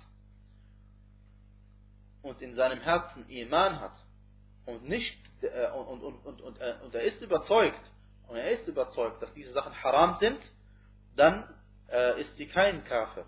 und in seinem Herzen Iman hat und nicht äh, und, und, und, und, äh, und er ist überzeugt und er ist überzeugt, dass diese Sachen haram sind, dann äh, ist sie kein Kafir.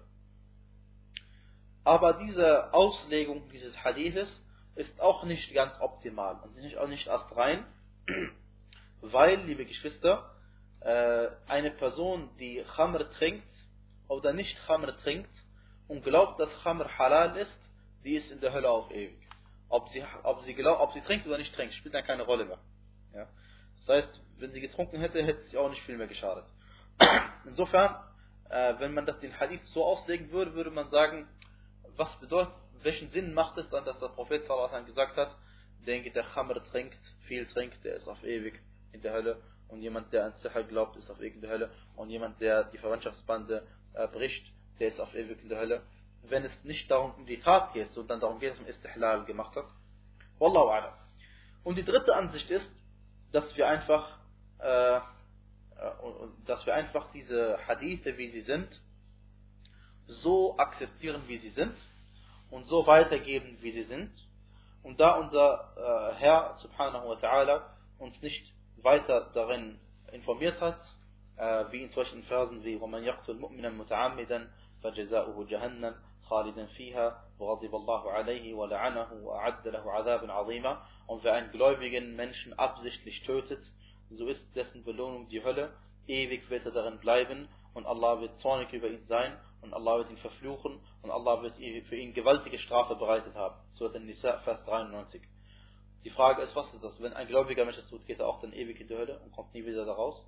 Aber diese Auslegung dieses Hadithes ist auch nicht ganz optimal und nicht, auch nicht erst rein, weil, liebe Geschwister, äh, eine Person, die Khamr trinkt oder nicht Khamr trinkt und glaubt, dass Khamr halal ist, die ist in der Hölle auf ewig. Ob sie, ob sie, glaubt, ob sie trinkt oder nicht trinkt, spielt dann keine Rolle mehr. Ja? Das heißt, wenn sie getrunken hätte, hätte sie auch nicht viel mehr geschadet. Insofern, äh, wenn man das den Hadith so auslegen würde, würde man sagen, was bedeutet, welchen Sinn macht es dann, dass der Prophet sallallahu alaihi wasallam gesagt hat, denke, der Khamr trinkt, viel trinkt, der ist auf ewig in der Hölle, und jemand, der an Sihr glaubt, ist auf ewig in der Hölle, und jemand, der die Verwandtschaftsbande äh, bricht, der ist auf ewig in der Hölle, wenn es nicht darum um die Tat geht, sondern darum geht, dass man Istihlal gemacht hat. Wallahu a'lam. Und die dritte Ansicht ist, dass wir einfach äh, äh, dass wir einfach diese Hadithe, wie sie sind, so akzeptieren, wie sie sind, und so weitergeben, wie sie sind. Und da unser äh, Herr subhanahu wa ta'ala uns nicht weiter darin informiert hat, äh, wie in solchen Versen wie وَمَنْ يَقْتُلْ مُؤْمِنًا مُتَعَمِّدًا فَجَزَاؤُهُ جَهَنَّمْ خَالِدًا فِيهَا وَغَضِبَ اللَّهُ عَلَيْهِ وَلَعَنَهُ وَأَعَدَّ لَهُ عَذَابًا عَظِيمًا. Und wer einen gläubigen Menschen absichtlich tötet, so ist dessen Belohnung die Hölle, ewig wird er darin bleiben, und Allah wird zornig über ihn sein, und Allah wird ihn verfluchen, und Allah wird für ihn gewaltige Strafe bereitet haben. So ist in Nisa, Vers dreiundneunzig. Die Frage ist, was ist das? Wenn ein gläubiger Mensch das tut, geht er auch dann ewig in die Hölle und kommt nie wieder da raus?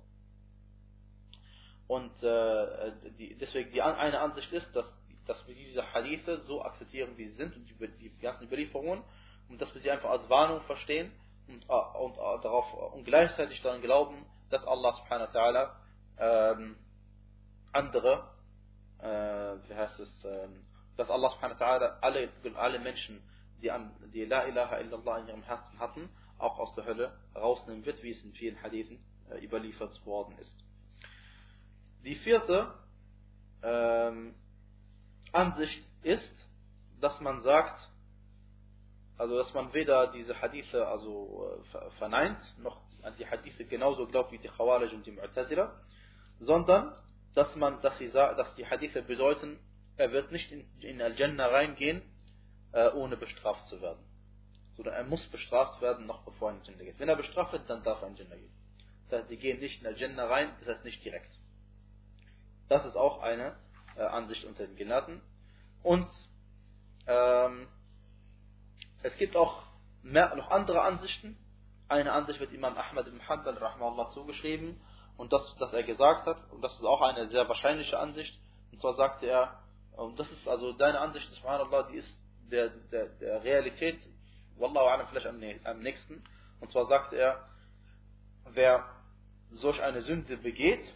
Und äh, die, deswegen die eine Ansicht ist, dass, dass wir diese Hadithe so akzeptieren, wie sie sind, und die, die ganzen Überlieferungen, und dass wir sie einfach als Warnung verstehen und, und, und, darauf, und gleichzeitig daran glauben, dass Allah subhanahu wa ta'ala ähm, andere, äh, wie heißt es, äh, dass Allah subhanahu wa ta'ala alle, alle Menschen, die, an, die La ilaha illallah in ihrem Herzen hatten, auch aus der Hölle rausnehmen wird, wie es in vielen Hadithen äh, überliefert worden ist. Die vierte ähm, Ansicht ist, dass man sagt, also dass man weder diese Hadithe also äh, verneint, noch an die Hadithe genauso glaubt wie die Khawarij und die Mu'tazila, sondern dass man, dass sie sagt, dass die Hadithe bedeuten, er wird nicht in, in Al-Jannah reingehen, äh, ohne bestraft zu werden. Sondern er muss bestraft werden, noch bevor er in Al-Jannah geht. Wenn er bestraft wird, dann darf er in Al-Jannah gehen. Das heißt, sie gehen nicht in Al-Jannah rein, das heißt nicht direkt. Das ist auch eine äh, Ansicht unter den Gelehrten. Und ähm, es gibt auch mehr, noch andere Ansichten, eine Ansicht wird Imam Ahmad ibn Hanbal rahimahullah zugeschrieben, und das, dass er gesagt hat, und das ist auch eine sehr wahrscheinliche Ansicht, und zwar sagte er, und das ist also seine Ansicht, subhanallah, die ist der, der, der Realität, wallahu a'lam, vielleicht am, am nächsten, und zwar sagte er, wer solch eine Sünde begeht,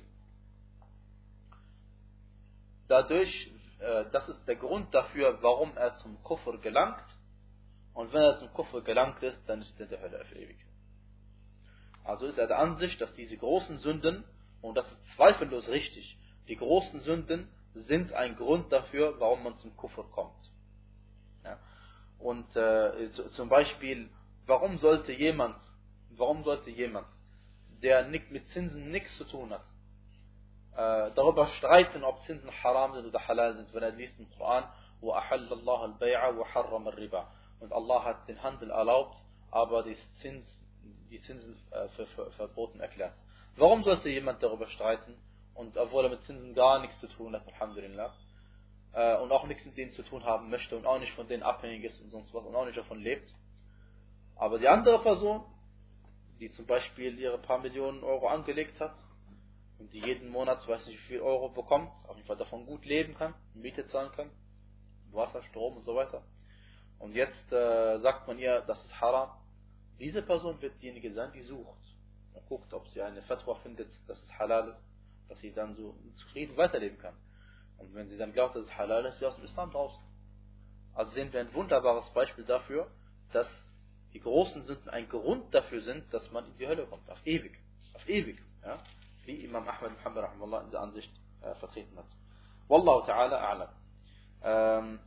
dadurch, äh, das ist der Grund dafür, warum er zum Kufr gelangt, und wenn er zum Kufr gelangt ist, dann ist er in der Hölle auf ewig. Also ist er der Ansicht, dass diese großen Sünden, und das ist zweifellos richtig, die großen Sünden sind ein Grund dafür, warum man zum Kufr kommt. Ja. Und äh, zum Beispiel, warum sollte jemand, warum sollte jemand, der nicht mit Zinsen nichts zu tun hat, äh, darüber streiten, ob Zinsen haram sind oder halal sind, wenn er liest im Koran, وَأَحَلَّ اللَّهَ الْبَيْعَ وَحَرَّمَ الرِّبَى, und Allah hat den Handel erlaubt, aber die, Zins, die Zinsen äh, für, für, verboten erklärt. Warum sollte jemand darüber streiten, und obwohl er mit Zinsen gar nichts zu tun hat, alhamdulillah, äh, und auch nichts mit denen zu tun haben möchte und auch nicht von denen abhängig ist und sonst was und auch nicht davon lebt. Aber die andere Person, die zum Beispiel ihre paar Millionen Euro angelegt hat und die jeden Monat, weiß nicht wie viel Euro bekommt, auf jeden Fall davon gut leben kann, Miete zahlen kann, Wasser, Strom und so weiter. Und jetzt äh, sagt man ihr, das ist haram. Diese Person wird diejenige sein, die sucht und guckt, ob sie eine Fatwa findet, dass es halal ist, dass sie dann so zufrieden weiterleben kann. Und wenn sie dann glaubt, dass es halal ist, ist sie aus dem Islam draußen. Also sehen wir ein wunderbares Beispiel dafür, dass die großen Sünden ein Grund dafür sind, dass man in die Hölle kommt. Auf ewig. Auf ewig. Ja? Wie Imam Ahmad ibn Hanbal rahimahullah in der Ansicht äh, vertreten hat. Wallahu ta'ala a'lam. Ähm,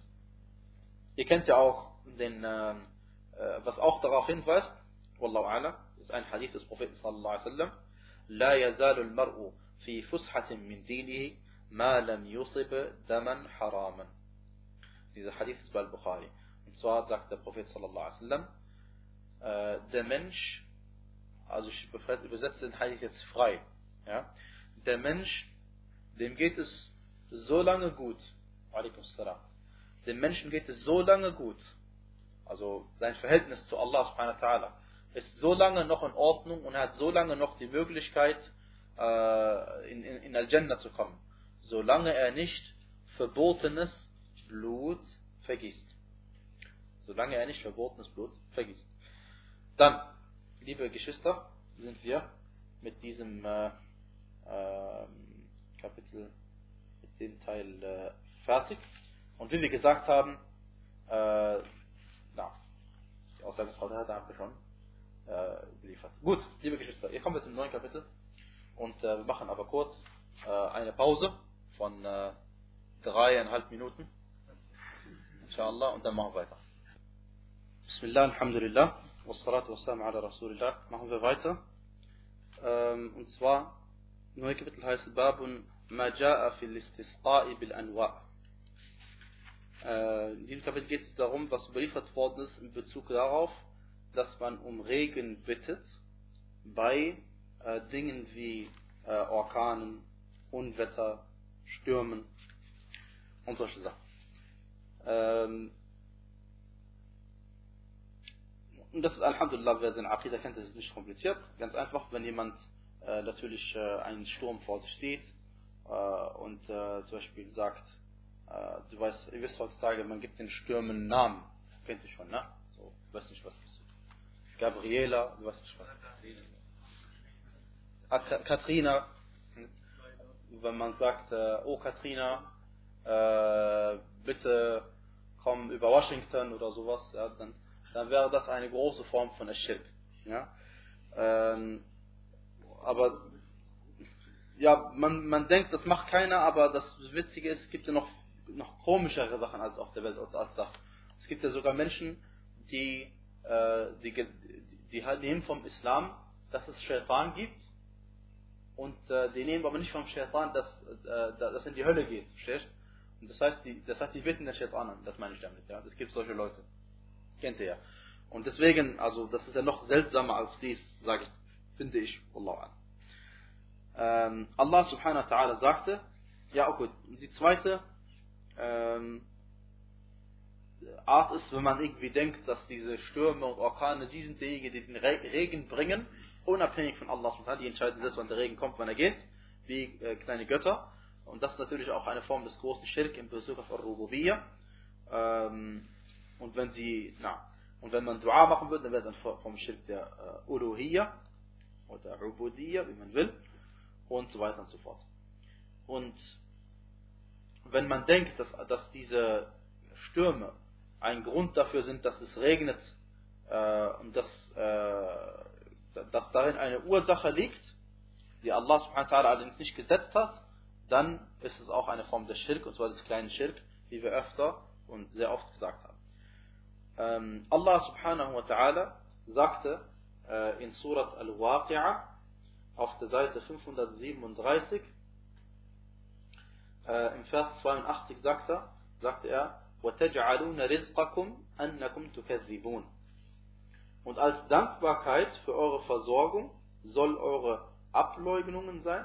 ihr kennt ja auch den, äh, was auch darauf hinweist, Wallahu a'lam, ist ein Hadith des Propheten sallallahu alaihi wasallam, La yazalu al-mar'u fi fushatin min dinihi ma lam yusib daman haraman. Dieser Hadith ist bei Al-Bukhari. Und zwar sagt der Prophet sallallahu alaihi wasallam, äh, der Mensch, also ich übersetze den Hadith jetzt frei, ja, der Mensch, dem geht es so lange gut, alaikum salam, dem Menschen geht es so lange gut, also sein Verhältnis zu Allah subhanahu wa ta'ala ist so lange noch in Ordnung und er hat so lange noch die Möglichkeit, äh, in, in, in Al-Jannah zu kommen, solange er nicht verbotenes Blut vergießt. Solange er nicht verbotenes Blut vergießt. Dann, liebe Geschwister, sind wir mit diesem äh, äh, Kapitel, mit dem Teil äh, fertig. Und wie wir gesagt haben, äh, na, die Aussage Frau Herr haben wir schon äh, geliefert. Gut, liebe Geschwister, hier kommen wir zum neuen Kapitel und äh, wir machen aber kurz äh, eine Pause von äh, dreieinhalb Minuten, inshallah, und dann machen wir weiter. Bismillah, alhamdulillah, wassalatu wassalamu ala rasulillah. Machen wir weiter. Ähm, und zwar, neue Kapitel heißt Babun ma ja'a fil istisqa'i bil anwa'. In diesem Kapitel geht es darum, was überliefert worden ist in Bezug darauf, dass man um Regen bittet bei äh, Dingen wie äh, Orkanen, Unwetter, Stürmen und solche Sachen. Ähm, und das ist Alhamdulillah, wer seine Aqidah kennt, das ist nicht kompliziert. Ganz einfach, wenn jemand äh, natürlich äh, einen Sturm vor sich sieht äh, und äh, zum Beispiel sagt, du weißt, ihr wisst heutzutage, man gibt den Stürmen einen Namen. Kennt ihr schon, ne? So, ich weiß nicht, was das ist. Gabriela, du weißt nicht was. Ah, Katrina. Wenn man sagt, oh Katrina, äh, bitte komm über Washington oder sowas, ja, dann, dann wäre das eine große Form von Aschirk. Ja? Ähm, aber ja, man, man denkt, das macht keiner, aber das Witzige ist, es gibt ja noch noch komischere Sachen als auf der Welt als das. Es gibt ja sogar Menschen, die, äh, die, die, die halt nehmen vom Islam, dass es Shaitan gibt, und äh, die nehmen aber nicht vom Shaitan, dass äh, das in die Hölle geht, verstehst? Und das heißt, die, das heißt, die bitten den Shaitan an, das meine ich damit, ja. Es gibt solche Leute, kennt ihr ja. Und deswegen, also das ist ja noch seltsamer als dies, sage ich, finde ich, Allah. Ähm, Allah subhanahu wa ta'ala sagte, ja okay, die zweite Ähm, Art ist, wenn man irgendwie denkt, dass diese Stürme und Orkane, sie sind diejenigen, die den Regen bringen, unabhängig von Allah. Die entscheiden selbst, wann der Regen kommt, wann er geht, wie äh, kleine Götter. Und das ist natürlich auch eine Form des großen Schirk in Bezug auf Ar-Rububiyyah. Ähm, und wenn sie, na, und wenn man Dua machen würde, dann wäre es ein vom Schirk der äh, Uluhiyyah oder Ubudiyyah, wie man will, und so weiter und so fort. Und wenn man denkt, dass, dass diese Stürme ein Grund dafür sind, dass es regnet äh, und dass, äh, dass darin eine Ursache liegt, die Allah subhanahu wa ta'ala allerdings nicht gesetzt hat, dann ist es auch eine Form des Schirk, und zwar des kleinen Schirk, wie wir öfter und sehr oft gesagt haben. Ähm, Allah subhanahu wa ta'ala sagte äh, in Surat Al-Waqi'ah auf der Seite fünfhundertsiebenunddreißig, äh, im Vers zweiundachtzig sagt er, sagte er, وَتَجْعَلُونَ رِزْقَكُمْ أَنَّكُمْ تُكَذِّبُونَ. Und als Dankbarkeit für eure Versorgung soll eure Ableugnungen sein.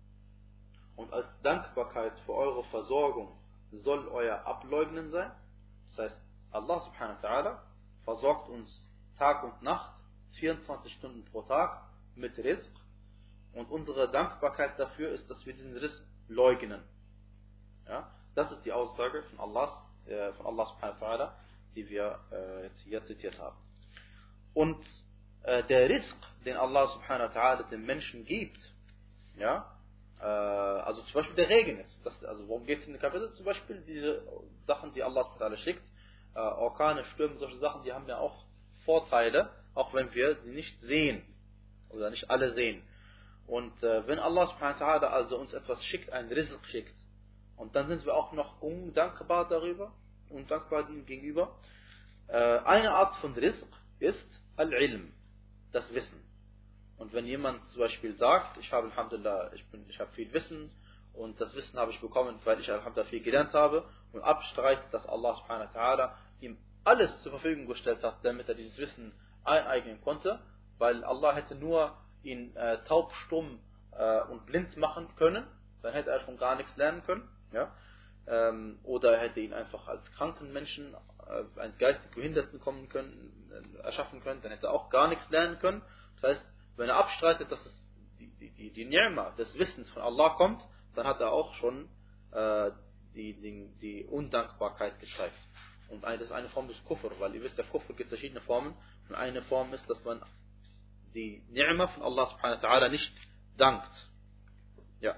Und als Dankbarkeit für eure Versorgung soll euer Ableugnen sein. Das heißt, Allah subhanahu wa ta'ala versorgt uns Tag und Nacht, vierundzwanzig Stunden pro Tag mit Rizq. Und unsere Dankbarkeit dafür ist, dass wir diesen Rizq leugnen. Ja? Das ist die Aussage von Allah, äh, von Allah subhanahu wa ta'ala, die wir äh, jetzt hier zitiert haben. Und äh, der Rizq, den Allah subhanahu wa ta'ala den Menschen gibt, ja, äh, also zum Beispiel der Regen ist, das, also worum geht es in dem Kapitel? Zum Beispiel diese Sachen, die Allah subhanahu wa ta'ala schickt, äh, Orkane, Stürme, solche Sachen, die haben ja auch Vorteile, auch wenn wir sie nicht sehen oder nicht alle sehen. Und äh, wenn Allah subhanahu wa ta'ala also uns etwas schickt, ein Rizq schickt, und dann sind wir auch noch undankbar darüber, undankbar ihm gegenüber. Äh, eine Art von Rizq ist Al-Ilm, das Wissen. Und wenn jemand zum Beispiel sagt, ich habe Alhamdulillah, ich, bin, ich habe viel Wissen und das Wissen habe ich bekommen, weil ich Alhamdulillah viel gelernt habe, und abstreitet, dass Allah subhanahu wa ta'ala ihm alles zur Verfügung gestellt hat, damit er dieses Wissen eineignen konnte, weil Allah hätte nur ihn äh, taub, stumm äh, und blind machen können, dann hätte er schon gar nichts lernen können. Ja? Ähm, oder er hätte ihn einfach als kranken Menschen, äh, als geistig Behinderten kommen können, äh, erschaffen können, dann hätte er auch gar nichts lernen können. Das heißt, wenn er abstreitet, dass es die, die, die, die Ni'ma des Wissens von Allah kommt, dann hat er auch schon äh, die, die, die Undankbarkeit gezeigt. Und das ist eine Form des Kufr, weil ihr wisst, der Kufr gibt verschiedene Formen. Und eine Form ist, dass man die Ni'ma von Allah subhanahu wa ta'ala nicht dankt. Ja.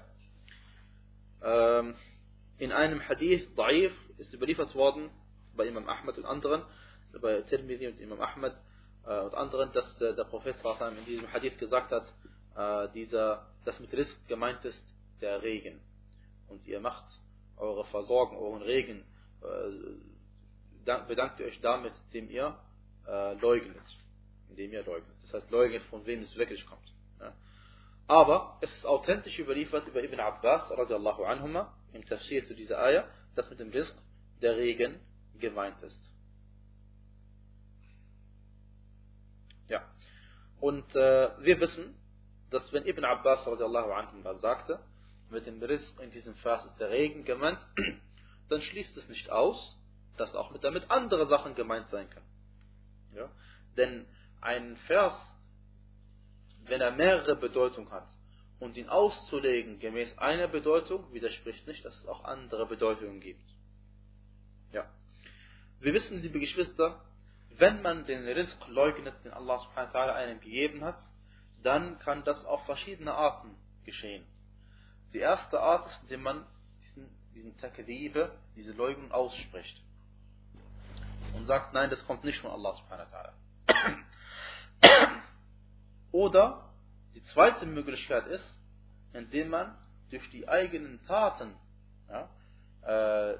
Ähm, in einem Hadith, Da'if, ist überliefert worden, bei Imam Ahmad und anderen, bei Tirmidhi und Imam Ahmad äh, und anderen, dass äh, der Prophet in diesem Hadith gesagt hat, äh, dieser, dass mit Rizq gemeint ist, der Regen. Und ihr macht eure Versorgung, euren Regen, äh, bedankt ihr euch damit, indem ihr äh, leugnet. Indem ihr leugnet. Das heißt, leugnet, von wem es wirklich kommt. Ja. Aber es ist authentisch überliefert über Ibn Abbas, radiallahu anhuma, im Tafsir zu dieser Ayah, dass mit dem Rizq der Regen gemeint ist. Ja. Und äh, wir wissen, dass wenn Ibn Abbas radiallahu anhuma sagte, mit dem Rizq in diesem Vers ist der Regen gemeint, dann schließt es nicht aus, dass auch mit damit andere Sachen gemeint sein können. Ja? Denn ein Vers, wenn er mehrere Bedeutungen hat, und ihn auszulegen gemäß einer Bedeutung, widerspricht nicht, dass es auch andere Bedeutungen gibt. Ja. Wir wissen, liebe Geschwister, wenn man den Rizq leugnet, den Allah subhanahu wa ta'ala einem gegeben hat, dann kann das auf verschiedene Arten geschehen. Die erste Art ist, indem man diesen, diesen Takdibe, diese Leugnung ausspricht. Und sagt, nein, das kommt nicht von Allah subhanahu wa ta'ala. Oder die zweite Möglichkeit ist, indem man durch die eigenen Taten ja, äh,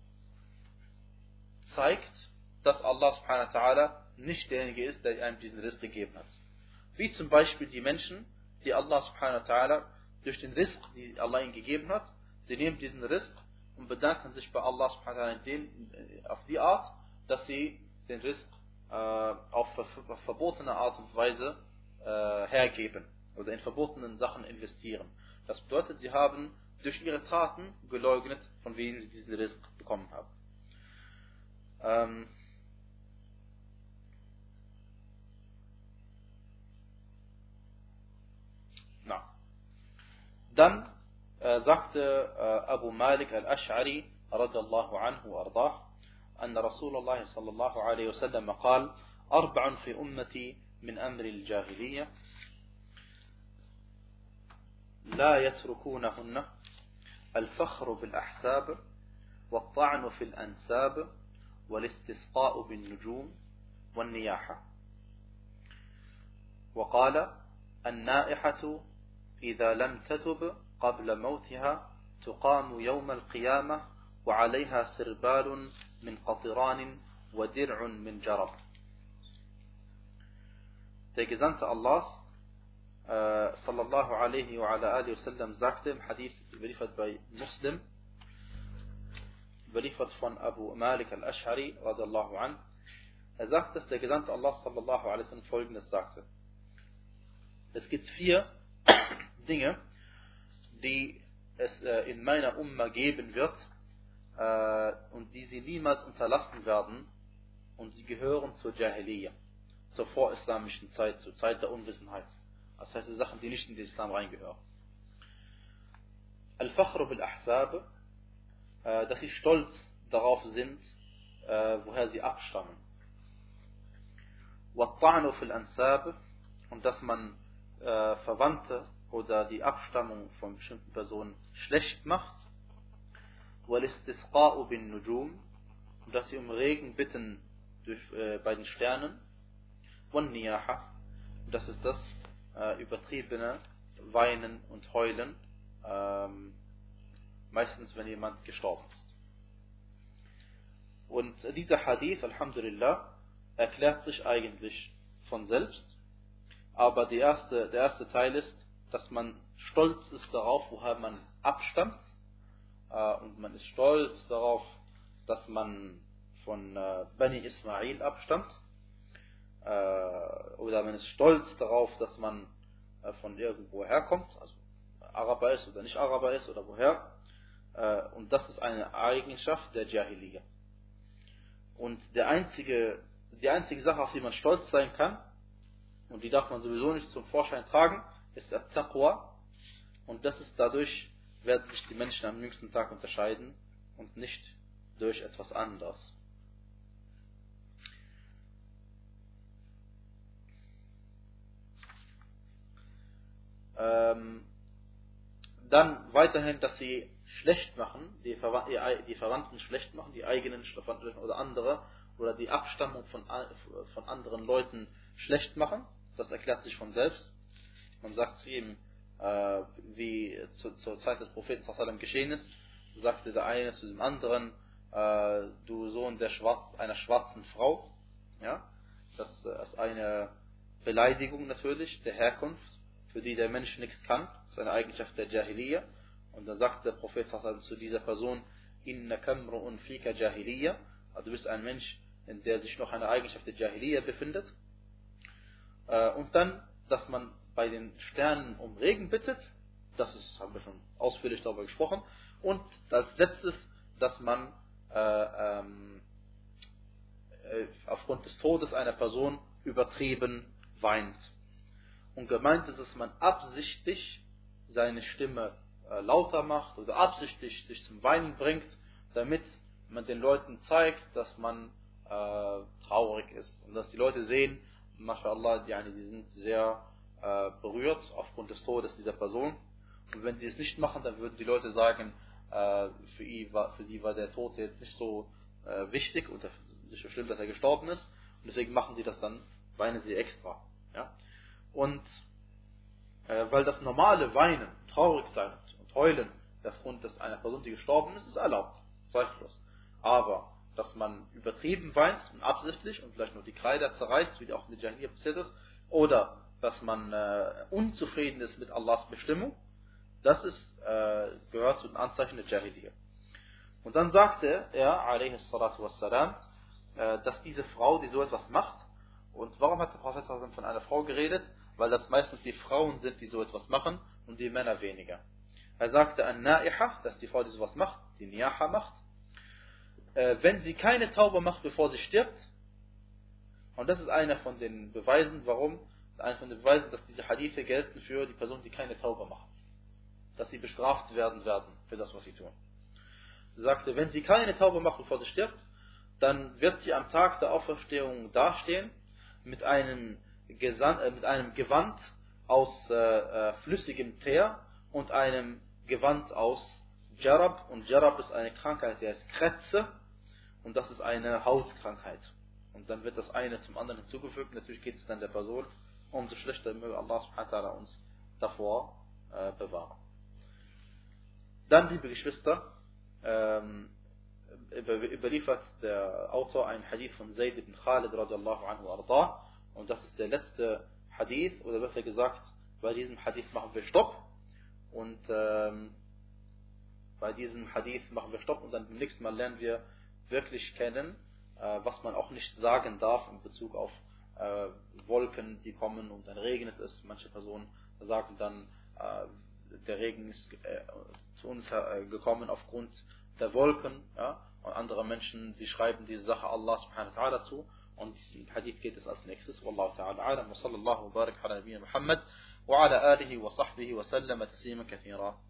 zeigt, dass Allah subhanahu wa ta'ala nicht derjenige ist, der einem diesen Rizq gegeben hat. Wie zum Beispiel die Menschen, die Allah subhanahu wa ta'ala durch den Rizq, die Allah ihnen gegeben hat, sie nehmen diesen Rizq und bedanken sich bei Allah subhanahu wa ta'ala auf die Art, dass sie den Rizq äh, auf, auf verbotene Art und Weise äh, hergeben oder in verbotenen Sachen investieren. Das bedeutet, sie haben durch ihre Taten geleugnet, von wem sie diesen Rizq bekommen haben. Ähm, Dann äh, sagte äh, Abu Malik al-Ash'ari radiyallahu anhu ardah, أن رسول الله صلى الله عليه وسلم قال أربع في أمتي من أمر الجاهلية لا يتركونهن الفخر بالأحساب والطعن في الأنساب والاستسقاء بالنجوم والنياحة. وقال النائحة إذا لم تتب قبل موتها تقام يوم القيامة وعليها سربال من قطران ودرع من جرب. Der Gesandte Allahs äh, sallallahu alaihi wa ala alihi wasallam sagte im Hadith, überliefert bei Muslim, überliefert von Abu Malik al-Ash'ari radiyallahu an, er sagt, dass der Gesandte Allah sallallahu alaihi wasallam folgendes sagte: Es gibt vier Dinge, die es äh, in meiner Umma geben wird äh, und die sie niemals unterlassen werden, und sie gehören zur Jahiliyyah, zur vorislamischen Zeit, zur Zeit der Unwissenheit. Das heißt, die Sachen, die nicht in den Islam reingehören. Al-Fakhru bil-Ahsab, äh, dass sie stolz darauf sind, äh, woher sie abstammen. Wa-Ta'nu fil-Ansab, und dass man äh, Verwandte oder die Abstammung von bestimmten Personen schlecht macht. Wal-Istisqa'u bin-Nujum, und dass sie um Regen bitten durch, äh, bei den Sternen. Wan-Niyaha, und das ist das äh, übertriebene Weinen und Heulen, ähm, meistens wenn jemand gestorben ist. Und dieser Hadith, Alhamdulillah, erklärt sich eigentlich von selbst, aber die erste, der erste Teil ist, dass man stolz ist darauf, woher man abstammt, äh, und man ist stolz darauf, dass man von äh, Bani Ismail abstammt, äh, oder man ist stolz darauf, dass man äh, von irgendwo herkommt, also Araber ist oder nicht Araber ist oder woher, äh, und das ist eine Eigenschaft der Jahiliyyah. Und der einzige, die einzige Sache, auf die man stolz sein kann, und die darf man sowieso nicht zum Vorschein tragen, ist At-Taqwa, und das ist dadurch, werden sich die Menschen am jüngsten Tag unterscheiden und nicht durch etwas anderes. Ähm, dann weiterhin, dass sie schlecht machen, die, Verwa die Verwandten schlecht machen, die eigenen Verwandten oder andere, oder die Abstammung von, von anderen Leuten schlecht machen. Das erklärt sich von selbst. Man sagt zu ihm, äh, wie zu, zur Zeit des Propheten sallallahu alaihi wasallam geschehen ist, sagte der eine zu dem anderen, äh, du Sohn der Schwarz, einer schwarzen Frau. Ja? Das ist eine Beleidigung natürlich der Herkunft, für die der Mensch nichts kann. Das ist eine Eigenschaft der Jahiliyyah. Und dann sagt der Prophet sallallahu alaihi wasallam zu dieser Person, inna kamru'un fika Jahiliyyah, also du bist ein Mensch, in der sich noch eine Eigenschaft der Jahiliyyah befindet. Und dann, dass man bei den Sternen um Regen bittet, das ist, haben wir schon ausführlich darüber gesprochen. Und als letztes, dass man äh, ähm, äh, aufgrund des Todes einer Person übertrieben weint. Und gemeint ist, dass man absichtlich seine Stimme äh, lauter macht oder absichtlich sich zum Weinen bringt, damit man den Leuten zeigt, dass man äh, traurig ist. Und dass die Leute sehen, MashaAllah, die, die sind sehr äh, berührt aufgrund des Todes dieser Person. Und wenn sie es nicht machen, dann würden die Leute sagen, äh, für, ihn war, für die war der Tod jetzt nicht so äh, wichtig oder nicht so schlimm, dass er gestorben ist. Und deswegen machen sie das dann, weinen sie extra. Ja? Und äh, weil das normale Weinen, traurig sein und heulen aufgrund des einer Person, die gestorben ist, ist erlaubt, zweifellos. Aber dass man übertrieben weint und absichtlich und vielleicht nur die Kleider zerreißt, wie auch in der Jahiliyyah passiert ist, oder dass man äh, unzufrieden ist mit Allahs Bestimmung, das ist, äh, gehört zu den Anzeichen der Jahiliyyah. Und dann sagte er, alaihi salatu wassalam, äh, dass diese Frau, die so etwas macht, und warum hat der Prophet von einer Frau geredet? Weil das meistens die Frauen sind, die so etwas machen, und die Männer weniger. Er sagte, an-Na'iha, dass die Frau, die sowas macht, die Niyaha macht, äh, wenn sie keine Taube macht, bevor sie stirbt, und das ist einer von den Beweisen, warum, einer von den Beweisen, dass diese Hadithe gelten für die Person, die keine Taube macht. dass sie bestraft werden werden für das, was sie tun. Sie sagte, wenn sie keine Taube macht, bevor sie stirbt, dann wird sie am Tag der Auferstehung dastehen mit einem, Gesan äh, mit einem Gewand aus äh, äh, flüssigem Teer und einem Gewand aus Jarab. Und Jarab ist eine Krankheit, die heißt Krätze, und das ist eine Hautkrankheit. Und dann wird das eine zum anderen hinzugefügt. Natürlich geht es dann der Person, umso schlechter möge Allah subhanahu wa ta'ala uns davor äh, bewahren. Dann, liebe Geschwister, ähm, überliefert der Autor einen Hadith von Zayd ibn Khalid radiallahu anhu arda, und das ist der letzte Hadith, oder besser gesagt, bei diesem Hadith machen wir Stopp, und ähm, bei diesem Hadith machen wir Stopp, und dann beim nächsten Mal lernen wir wirklich kennen, äh, was man auch nicht sagen darf in Bezug auf äh, Wolken, die kommen und dann regnet es. Manche Personen sagen dann, äh, der Regen ist äh, zu uns äh, gekommen aufgrund der Wolken, ja? Und andere Menschen, die schreiben diese Sache Allah subhanahu wa ta'ala zu, und im Hadith geht es als nächstes. Wallahu ta'ala a'lam wa sallallahu wa barak ala nabiyyina Muhammad wa ala alihi wa sahbihi wa sallama taslima kathira.